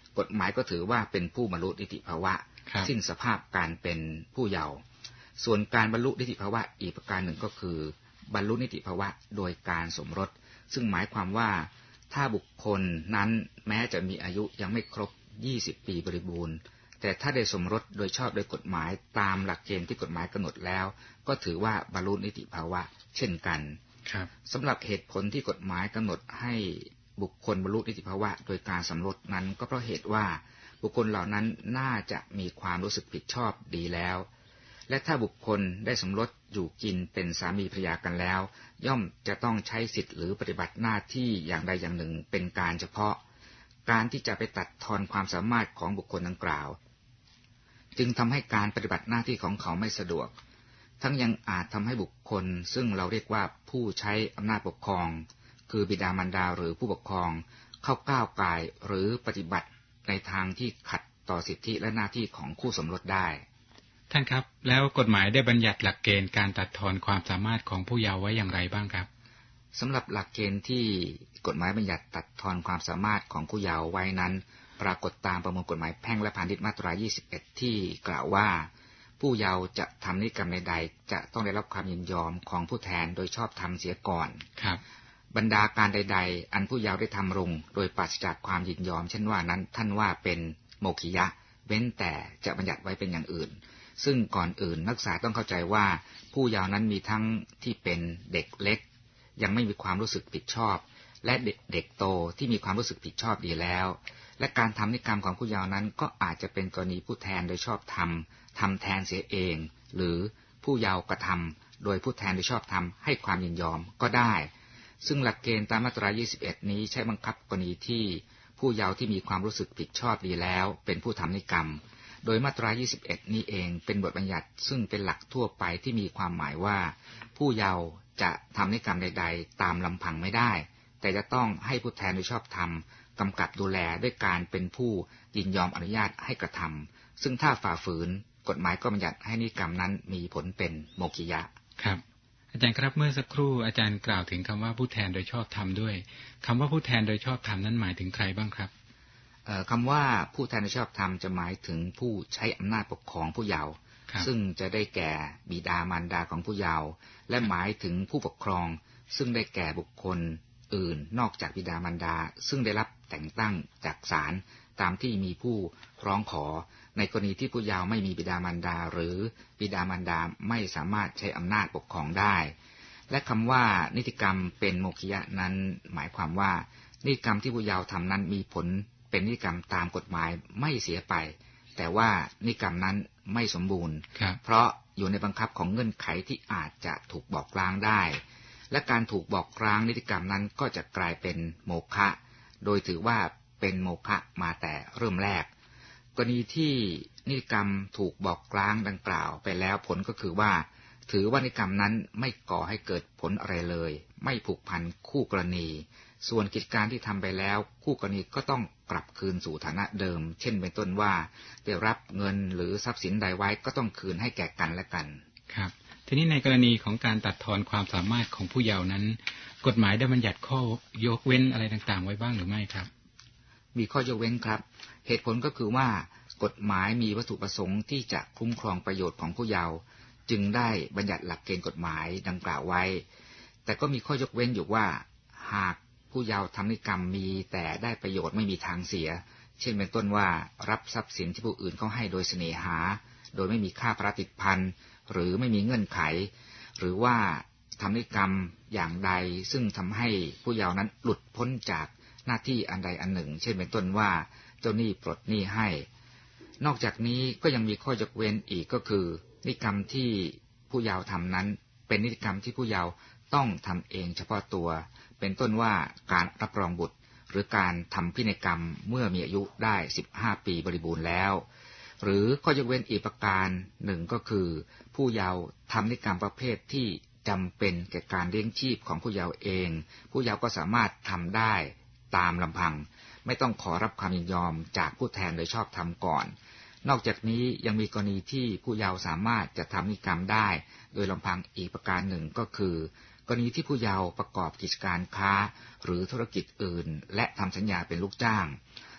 กฎหมายก็ถือว่าเป็นผู้บรรลุนิติภาวะสิ้นสภาพการเป็นผู้เยาว์ส่วนการบรรลุนิติภาวะอีกประการหนึ่งก็คือบรรลุนิติภาวะโดยการสมรสซึ่งหมายความว่าถ้าบุคคลนั้นแม้จะมีอายุยังไม่ครบยี่สิบปีบริบูรณ์แต่ถ้าได้สมรสโดยชอบโดยกฎหมายตามหลักเกณฑ์ที่กฎหมายกำหนดแล้วก็ถือว่าบรรลุนิติภาวะเช่นกันครับสำหรับเหตุผลที่กฎหมายกำหนดให้บุคคลบรรลุนิติภาวะโดยการสมรสนั้นก็เพราะเหตุว่าบุคคลเหล่านั้นน่าจะมีความรู้สึกผิดชอบดีแล้วและถ้าบุคคลได้สมรสอยู่กินเป็นสามีภรรยากันแล้วย่อมจะต้องใช้สิทธิ์หรือปฏิบัติหน้าที่อย่างใดอย่างหนึ่งเป็นการเฉพาะการที่จะไปตัดทอนความสามารถของบุคคลดังกล่าวจึงทำให้การปฏิบัติหน้าที่ของเขาไม่สะดวกทั้งยังอาจทำให้บุคคลซึ่งเราเรียกว่าผู้ใช้อำนาจปกครองคือบิดามารดาหรือผู้ปกครองเข้าก้าวก่ายหรือปฏิบัติในทางที่ขัดต่อสิทธิและหน้าที่ของคู่สมรสได้ท่านครับแล้วกฎหมายได้บัญญัติหลักเกณฑ์การตัดทอนความสามารถของผู้เยาว์ไว้อย่างไรบ้างครับสำหรับหลักเกณฑ์ที่กฎหมายบัญญัติตัดทอนความสามารถของผู้เยาว์ไว้นั้นปรากฏตามประมวลกฎหมายแพ่งและพาณิชย์มาตรายี่สิบเอ็ดที่กล่าวว่าผู้เยาว์จะทำนิติกรรมใดๆจะต้องได้รับความยินยอมของผู้แทนโดยชอบธรรมเสียก่อนครับบรรดาการใดๆอันผู้เยาว์ได้ทำลงโดยปราศจากความยินยอมเช่นว่านั้นท่านว่าเป็นโมฆิยะเว้นแต่จะบัญญัติไว้เป็นอย่างอื่นซึ่งก่อนอื่นนักศึกษาต้องเข้าใจว่าผู้เยาว์นั้นมีทั้งที่เป็นเด็กเล็กยังไม่มีความรู้สึกผิดชอบและเด็กเด็กโตที่มีความรู้สึกผิดชอบดีแล้วและการทำนิติกรรมของผู้เยาว์นั้นก็อาจจะเป็นกรณีผู้แทนโดยชอบธรรมทำแทนเสียเองหรือผู้เยาว์กระทำโดยผู้แทนโดยชอบธรรมให้ความยินยอมก็ได้ซึ่งหลักเกณฑ์ตามมาตรายี่สิบเอ็ดนี้ใช้บังคับกรณีที่ผู้เยาว์ที่มีความรู้สึกผิดชอบดีแล้วเป็นผู้ทำนิติกรรมโดยมาตรายี่สิบเอ็ดนี้เองเป็นบทบัญญัติซึ่งเป็นหลักทั่วไปที่มีความหมายว่าผู้เยาว์จะทำนิติกรรมใดๆตามลำพังไม่ได้แต่จะต้องให้ผู้แทนโดยชอบธรรมกำกับดูแลด้วยการเป็นผู้ยินยอมอนุญาตให้กระทำซึ่งถ้าฝ่าฝืนกฎหมายก็บัญญัติให้นิติกรรมนั้นมีผลเป็นโมฆิยะครับอาจารย์ครับเมื่อสักครู่อาจารย์กล่าวถึงคำว่าผู้แทนโดยชอบธรรมด้วยคำว่าผู้แทนโดยชอบธรรมนั้นหมายถึงใครบ้างครับคำว่าผู้แทนโดยชอบธรรมจะหมายถึงผู้ใช้อำนาจปกครองผู้เยาว์ซึ่งจะได้แก่บิดามารดาของผู้เยาว์และหมายถึงผู้ปกครองซึ่งได้แก่บุคคลอื่นนอกจากบิดามารดาซึ่งได้รับแต่งตั้งจากศาลตามที่มีผู้ร้องขอในกรณีที่ผู้เยาว์ไม่มีบิดามารดาหรือบิดามารดาไม่สามารถใช้อำนาจปกครองได้และคำว่านิติกรรมเป็นโมฆิยะนั้นหมายความว่านิติกรรมที่ผู้เยาว์ทำนั้นมีผลเป็นนิติกรรมตามกฎหมายไม่เสียไปแต่ว่านิติกรรมนั้นไม่สมบูรณ์เพราะอยู่ในบังคับของเงื่อนไขที่อาจจะถูกบอกล้างได้และการถูกบอกล้างนิติกรรมนั้นก็จะกลายเป็นโมฆะโดยถือว่าเป็นโมฆะมาแต่เริ่มแรกกรณีที่นิติกรรมถูกบอกล้างดังกล่าวไปแล้วผลก็คือว่าถือว่านิติกรรมนั้นไม่ก่อให้เกิดผลอะไรเลยไม่ผูกพันคู่กรณีส่วนกิจการที่ทำไปแล้วคู่กรณีก็ต้องกลับคืนสู่ฐานะเดิมเช่นเป็นต้นว่าได้รับเงินหรือทรัพย์สินใดไว้ก็ต้องคืนให้แก่กันและกันครับทีนี้ในกรณีของการตัดทอนความสามารถของผู้เยาว์นั้นกฎหมายได้บัญญัติข้อยกเว้นอะไรต่างๆไว้บ้างหรือไม่ครับมีข้อยกเว้นครับเหตุผลก็คือว่ากฎหมายมีวัตถุประสงค์ที่จะคุ้มครองประโยชน์ของผู้เยาว์จึงได้บัญญัติหลักเกณฑ์กฎหมายดังกล่าวไว้แต่ก็มีข้อยกเว้นอยู่ว่าหากผู้เยาว์ทำนิติกรรมมีแต่ได้ประโยชน์ไม่มีทางเสียเช่นเป็นต้นว่ารับทรัพย์สินที่ผู้อื่นเขาให้โดยเสน่หาโดยไม่มีค่าปฏิพันธ์หรือไม่มีเงื่อนไขหรือว่าทำนิติกรรมอย่างใดซึ่งทำให้ผู้เยาว์นั้นหลุดพ้นจากหน้าที่อันใดอันหนึ่งเช่นเป็นต้นว่าเจ้าหนี้ปลดหนี้ให้นอกจากนี้ก็ยังมีข้อยกเว้นอีกก็คือนิติกรรมที่ผู้เยาว์ทำนั้นเป็นนิติกรรมที่ผู้เยาว์ต้องทำเองเฉพาะตัวเป็นต้นว่าการรับรองบุตรหรือการทำพินัยกรรมเมื่อมีอายุได้สิบห้าปีบริบูรณ์แล้วหรือข้อยกเว้นอีกประการหนึ่งก็คือผู้เยาว์ทำนิติกรรมประเภทที่จำเป็นแก่การเลี้ยงชีพของผู้เยาว์เองผู้เยาว์ก็สามารถทำได้ตามลำพังไม่ต้องขอรับความยินยอมจากผู้แทนโดยชอบธรรมก่อนนอกจากนี้ยังมีกรณีที่ผู้เยาว์สามารถจะทำนิติกรรมได้โดยลำพังอีกประการหนึ่งก็คือกรณีที่ผู้เยาว์ประกอบกิจการค้าหรือธุรกิจอื่นและทำสัญญาเป็นลูกจ้าง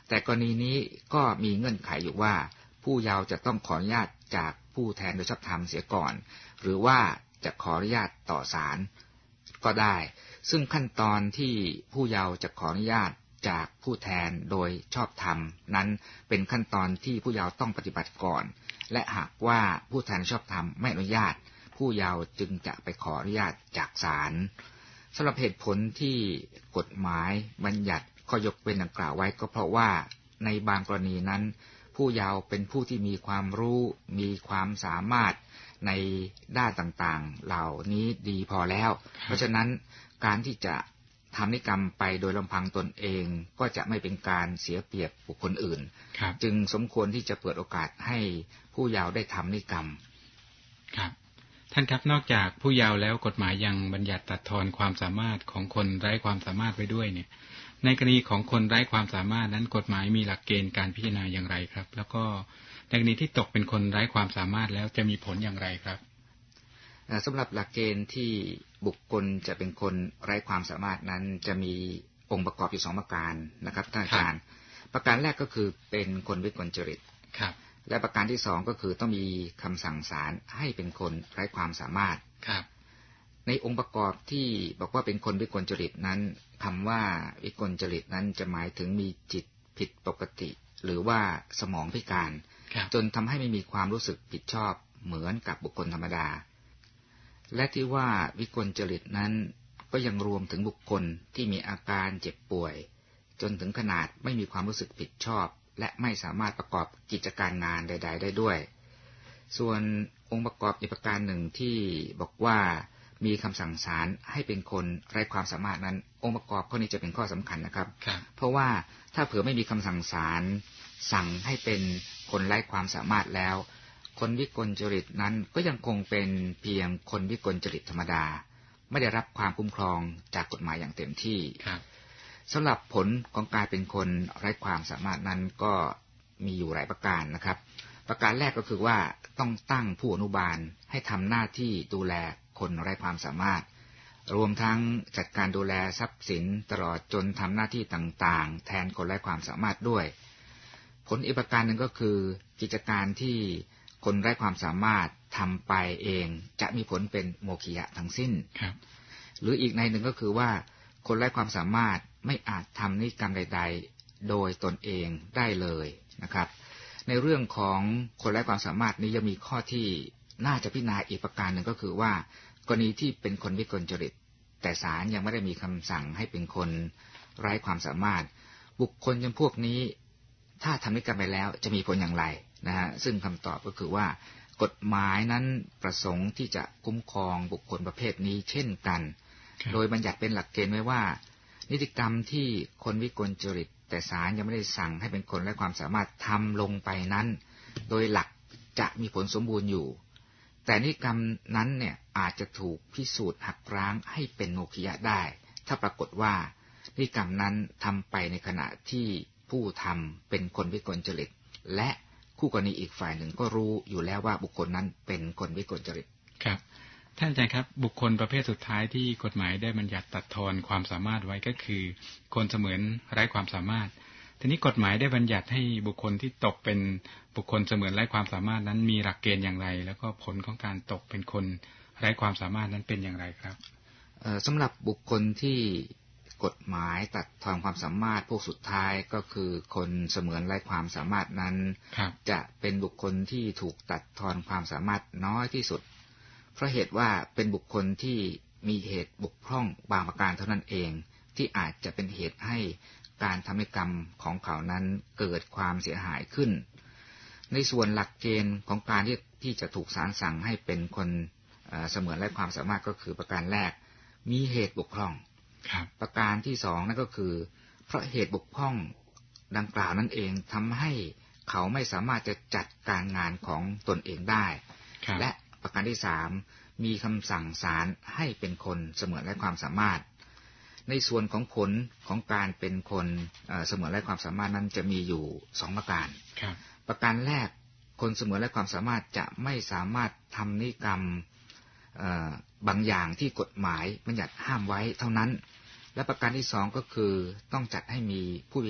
แต่กรณีนี้ก็มีเงื่อนไขอยู่ว่าผู้เยาว์จะต้องขออนุญาตจากผู้แทนโดยชอบธรรมเสียก่อนหรือว่าจะขออนุญาตต่อศาลก็ได้ซึ่งขั้นตอนที่ผู้เยาว์จะขออนุญาตจากผู้แทนโดยชอบธรรมนั้นเป็นขั้นตอนที่ผู้เยาว์ต้องปฏิบัติก่อนและหากว่าผู้แทนชอบธรรมไม่อนุญาตผู้เยาว์จึงจะไปขออนุญาตจากศาลสำหรับเหตุผลที่กฎหมายบัญญัติข้อยกเว้นดังกล่าวไว้ก็เพราะว่าในบางกรณีนั้นผู้เยาว์เป็นผู้ที่มีความรู้มีความสามารถในด้านต่างๆเหล่านี้ดีพอแล้วเพราะฉะนั้นการที่จะทำนิกรรมไปโดยลำพังตนเองก็จะไม่เป็นการเสียเปรียบบุคคลอื่นจึงสมควรที่จะเปิดโอกาสให้ผู้เยาว์ได้ทำนิกรรมครับท่านครับนอกจากผู้เยาว์แล้วกฎหมายยังบัญญัติตัดทอนความสามารถของคนไร้ความสามารถไว้ด้วยเนี่ยในกรณีของคนไร้ความสามารถนั้นกฎหมายมีหลักเกณฑ์การพิจารณาอย่างไรครับแล้วก็ในกรณีที่ตกเป็นคนไร้ความสามารถแล้วจะมีผลอย่างไรครับสำหรับหลักเกณฑ์ที่บุคคลจะเป็นคนไร้ความสามารถนั้นจะมีองค์ประกอบอยู่สองประการนะครับท่านอาจารย์ประการแรกก็คือเป็นคนวิกลจริตครับและประการที่สองก็คือต้องมีคำสั่งศาลให้เป็นคนไร้ความสามารถครับในองค์ประกอบที่บอกว่าเป็นคนวิกลจริตนั้นคำว่าวิกลจริตนั้นจะหมายถึงมีจิตผิดปกติหรือว่าสมองพิการจนทำให้ไม่มีความรู้สึกผิดชอบเหมือนกับบุคคลธรรมดาและที่ว่าวิกลจริตนั้นก็ยังรวมถึงบุคคลที่มีอาการเจ็บป่วยจนถึงขนาดไม่มีความรู้สึกผิดชอบและไม่สามารถประกอบกิจการงานใดๆได้ด้วยส่วนองค์ประกอบอีกประการหนึ่งที่บอกว่ามีคำสั่งศาลให้เป็นคนไร้ความสามารถนั้นองค์ประกอบข้อนี้จะเป็นข้อสำคัญนะครับเพราะว่าถ้าเผื่อไม่มีคำสั่งศาลสั่งให้เป็นคนไร้ความสามารถแล้วคนวิกลจริตนั้นก็ยังคงเป็นเพียงคนวิกลจริตธรรมดาไม่ได้รับความคุ้มครองจากกฎหมายอย่างเต็มที่สำหรับผลของการเป็นคนไร้ความสามารถนั้นก็มีอยู่หลายประการนะครับประการแรกก็คือว่าต้องตั้งผู้อนุบาลให้ทำหน้าที่ดูแลคนไร้ความสามารถรวมทั้งจัดการดูแลทรัพย์สินตลอดจนทำหน้าที่ต่างๆแทนคนไร้ความสามารถด้วยผลอีกประการหนึ่งก็คือกิจการที่คนไร้ความสามารถทำไปเองจะมีผลเป็นโมฆะทั้งสิ้นหรืออีกในหนึ่งก็คือว่าคนไร้ความสามารถไม่อาจทำนิกรรมใดๆโดยตนเองได้เลยนะครับในเรื่องของคนไร้ความสามารถนี้ยังมีข้อที่น่าจะพิจารณาอีกประการหนึ่งก็คือว่ากรณีที่เป็นคนวิกลจริตแต่ศาลยังไม่ได้มีคำสั่งให้เป็นคนไร้ความสามารถบุคคลจำพวกนี้ถ้าทำนิกรรมไปแล้วจะมีผลอย่างไรนะฮะซึ่งคำตอบก็คือว่ากฎหมายนั้นประสงค์ที่จะคุ้มครองบุคคลประเภทนี้เช่นกันโดยบัญญัติเป็นหลักเกณฑ์ไว้ว่านิติกรรมที่คนวิกลจริตแต่ศาลยังไม่ได้สั่งให้เป็นคนไร้ความสามารถทำลงไปนั้นโดยหลักจะมีผลสมบูรณ์อยู่แต่นิติกรรมนั้นเนี่ยอาจจะถูกพิสูจน์หักล้างให้เป็นโมฆะได้ถ้าปรากฏว่านิติกรรมนั้นทำไปในขณะที่ผู้ทำเป็นคนวิกลจริตและคู่กรณีอีกฝ่ายหนึ่งก็รู้อยู่แล้วว่าบุคคลนั้นเป็นคนวิกลจริตครับท่านอาจารย์ครับบุคคลประเภทสุดท้ายที่กฎหมายได้บัญญัติตัดทอนความสามารถไว้ก็คือคนเสมือนไร้ความสามารถทีนี้กฎหมายได้บัญญัติให้บุคคลที่ตกเป็นบุคคลเสมือนไร้ความสามารถนั้นมีหลักเกณฑ์อย่างไรแล้วก็ผลของการตกเป็นคนไร้ความสามารถนั้นเป็นอย่างไรครับสำหรับบุคคลที่กฎหมายตัดทอนความสามารถพวกสุดท้ายก็คือคนเสมือนไร้ความสามารถนั้นจะเป็นบุคคลที่ถูกตัดทอนความสามารถน้อยที่สุดเพราะเหตุว่าเป็นบุคคลที่มีเหตุบกพร่องบางประการเท่านั้นเองที่อาจจะเป็นเหตุให้การทำนิกรรมของเขานั้นเกิดความเสียหายขึ้นในส่วนหลักเกณฑ์ของการที่ที่จะถูกศาลสั่งให้เป็นคนเสมือนไร้ความสามารถก็คือประการแรกมีเหตุบกพร่องประการที่สองนั่นก็คือเพราะเหตุบกพร่องดังกล่าวนั่นเองทำให้เขาไม่สามารถจะจัดการงานของตนเองได้และประการที่สามมีคำสั่งศาลให้เป็นคนเสมือนไร้ความสามารถในส่วนของผลของการเป็นคนเสมือนไร้ความสามารถนั้นจะมีอยู่สองประการประการแรกคนเสมือนไร้ความสามารถจะไม่สามารถทำนิกรรมบางอย่างที่กฎหมายบัญญัติห้ามไว้เท่านั้นและประการที่สองก็คือต้องจัดให้มีผู้พิทักษ์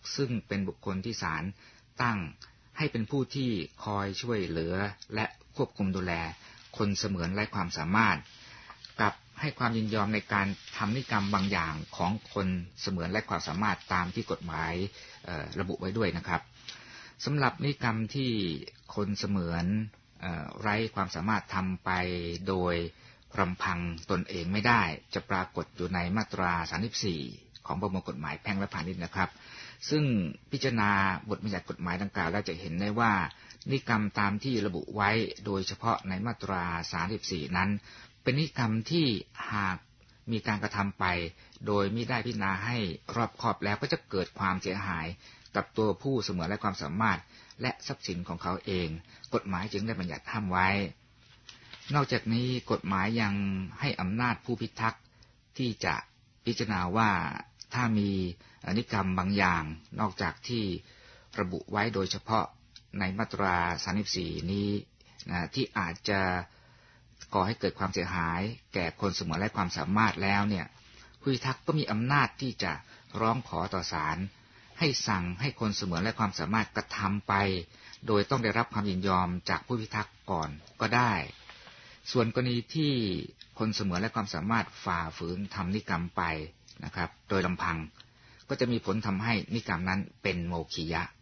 ซึ่งเป็นบุคคลที่ศาลตั้งให้เป็นผู้ที่คอยช่วยเหลือและควบคุมดูแลคนเสมือนไร้ความสามารถกับให้ความยินยอมในการทำนิกรรมบางอย่างของคนเสมือนไร้ความสามารถตามที่กฎหมายระบุไว้ด้วยนะครับสำหรับนิกรรมที่คนเสมือนไร้ความสามารถทำไปโดยลำพังตนเองไม่ได้จะปรากฏอยู่ในมาตราสามสิบสี่ของประมวลกฎหมายแพ่งและพาณิชย์นะครับซึ่งพิจารณาบทบัญญัติกฎหมายดังกล่าวแล้วจะเห็นได้ว่านิกรรมตามที่ระบุไว้โดยเฉพาะในมาตราสามสิบสี่นั้นเป็นนิกรรมที่หากมีการกระทำไปโดยมิได้พิจารณาให้รอบคอบแล้วก็จะเกิดความเสียหายกับตัวผู้เสมือนไร้ความสามารถและทรัพย์สินของเขาเองกฎหมายจึงได้บัญญัติห้ามไว้นอกจากนี้กฎหมายยังให้อำนาจผู้พิทักษ์ที่จะพิจารณาว่าถ้ามีนิกรรมบางอย่างนอกจากที่ระบุไว้โดยเฉพาะในมาตราสามสิบสี่นี้นะที่อาจจะก่อให้เกิดความเสียหายแก่คนเสมือนไร้ความสามารถแล้วเนี่ยผู้พิทักษ์ก็มีอำนาจที่จะร้องขอต่อศาลให้สั่งให้คนเสมือนไร้ความสามารถกระทำไปโดยต้องได้รับความยินยอมจากผู้พิทักษ์ก่อนก็ได้ส่วนกรณีที่คนเสมือนไร้ความสามารถฝ่าฝืนทำนิกรรมไปนะครับโดยลำพังก็จะมีผลทำให้นิกรรมนั้นเป็นโมฆิยะ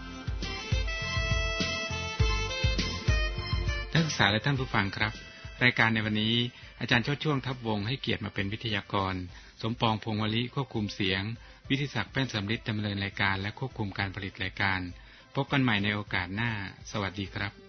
นักศึกษาและท่านผู้ฟังครับรายการในวันนี้อาจารย์ชดช่วงทัพวงศ์ให้เกียรติมาเป็นวิทยากรสมปองพงษ์วลิควบคุมเสียงวิทิศักดิ์แป้นสำริดดำเนินรายการและควบคุมการผลิตรายการพบกันใหม่ในโอกาสหน้าสวัสดีครับ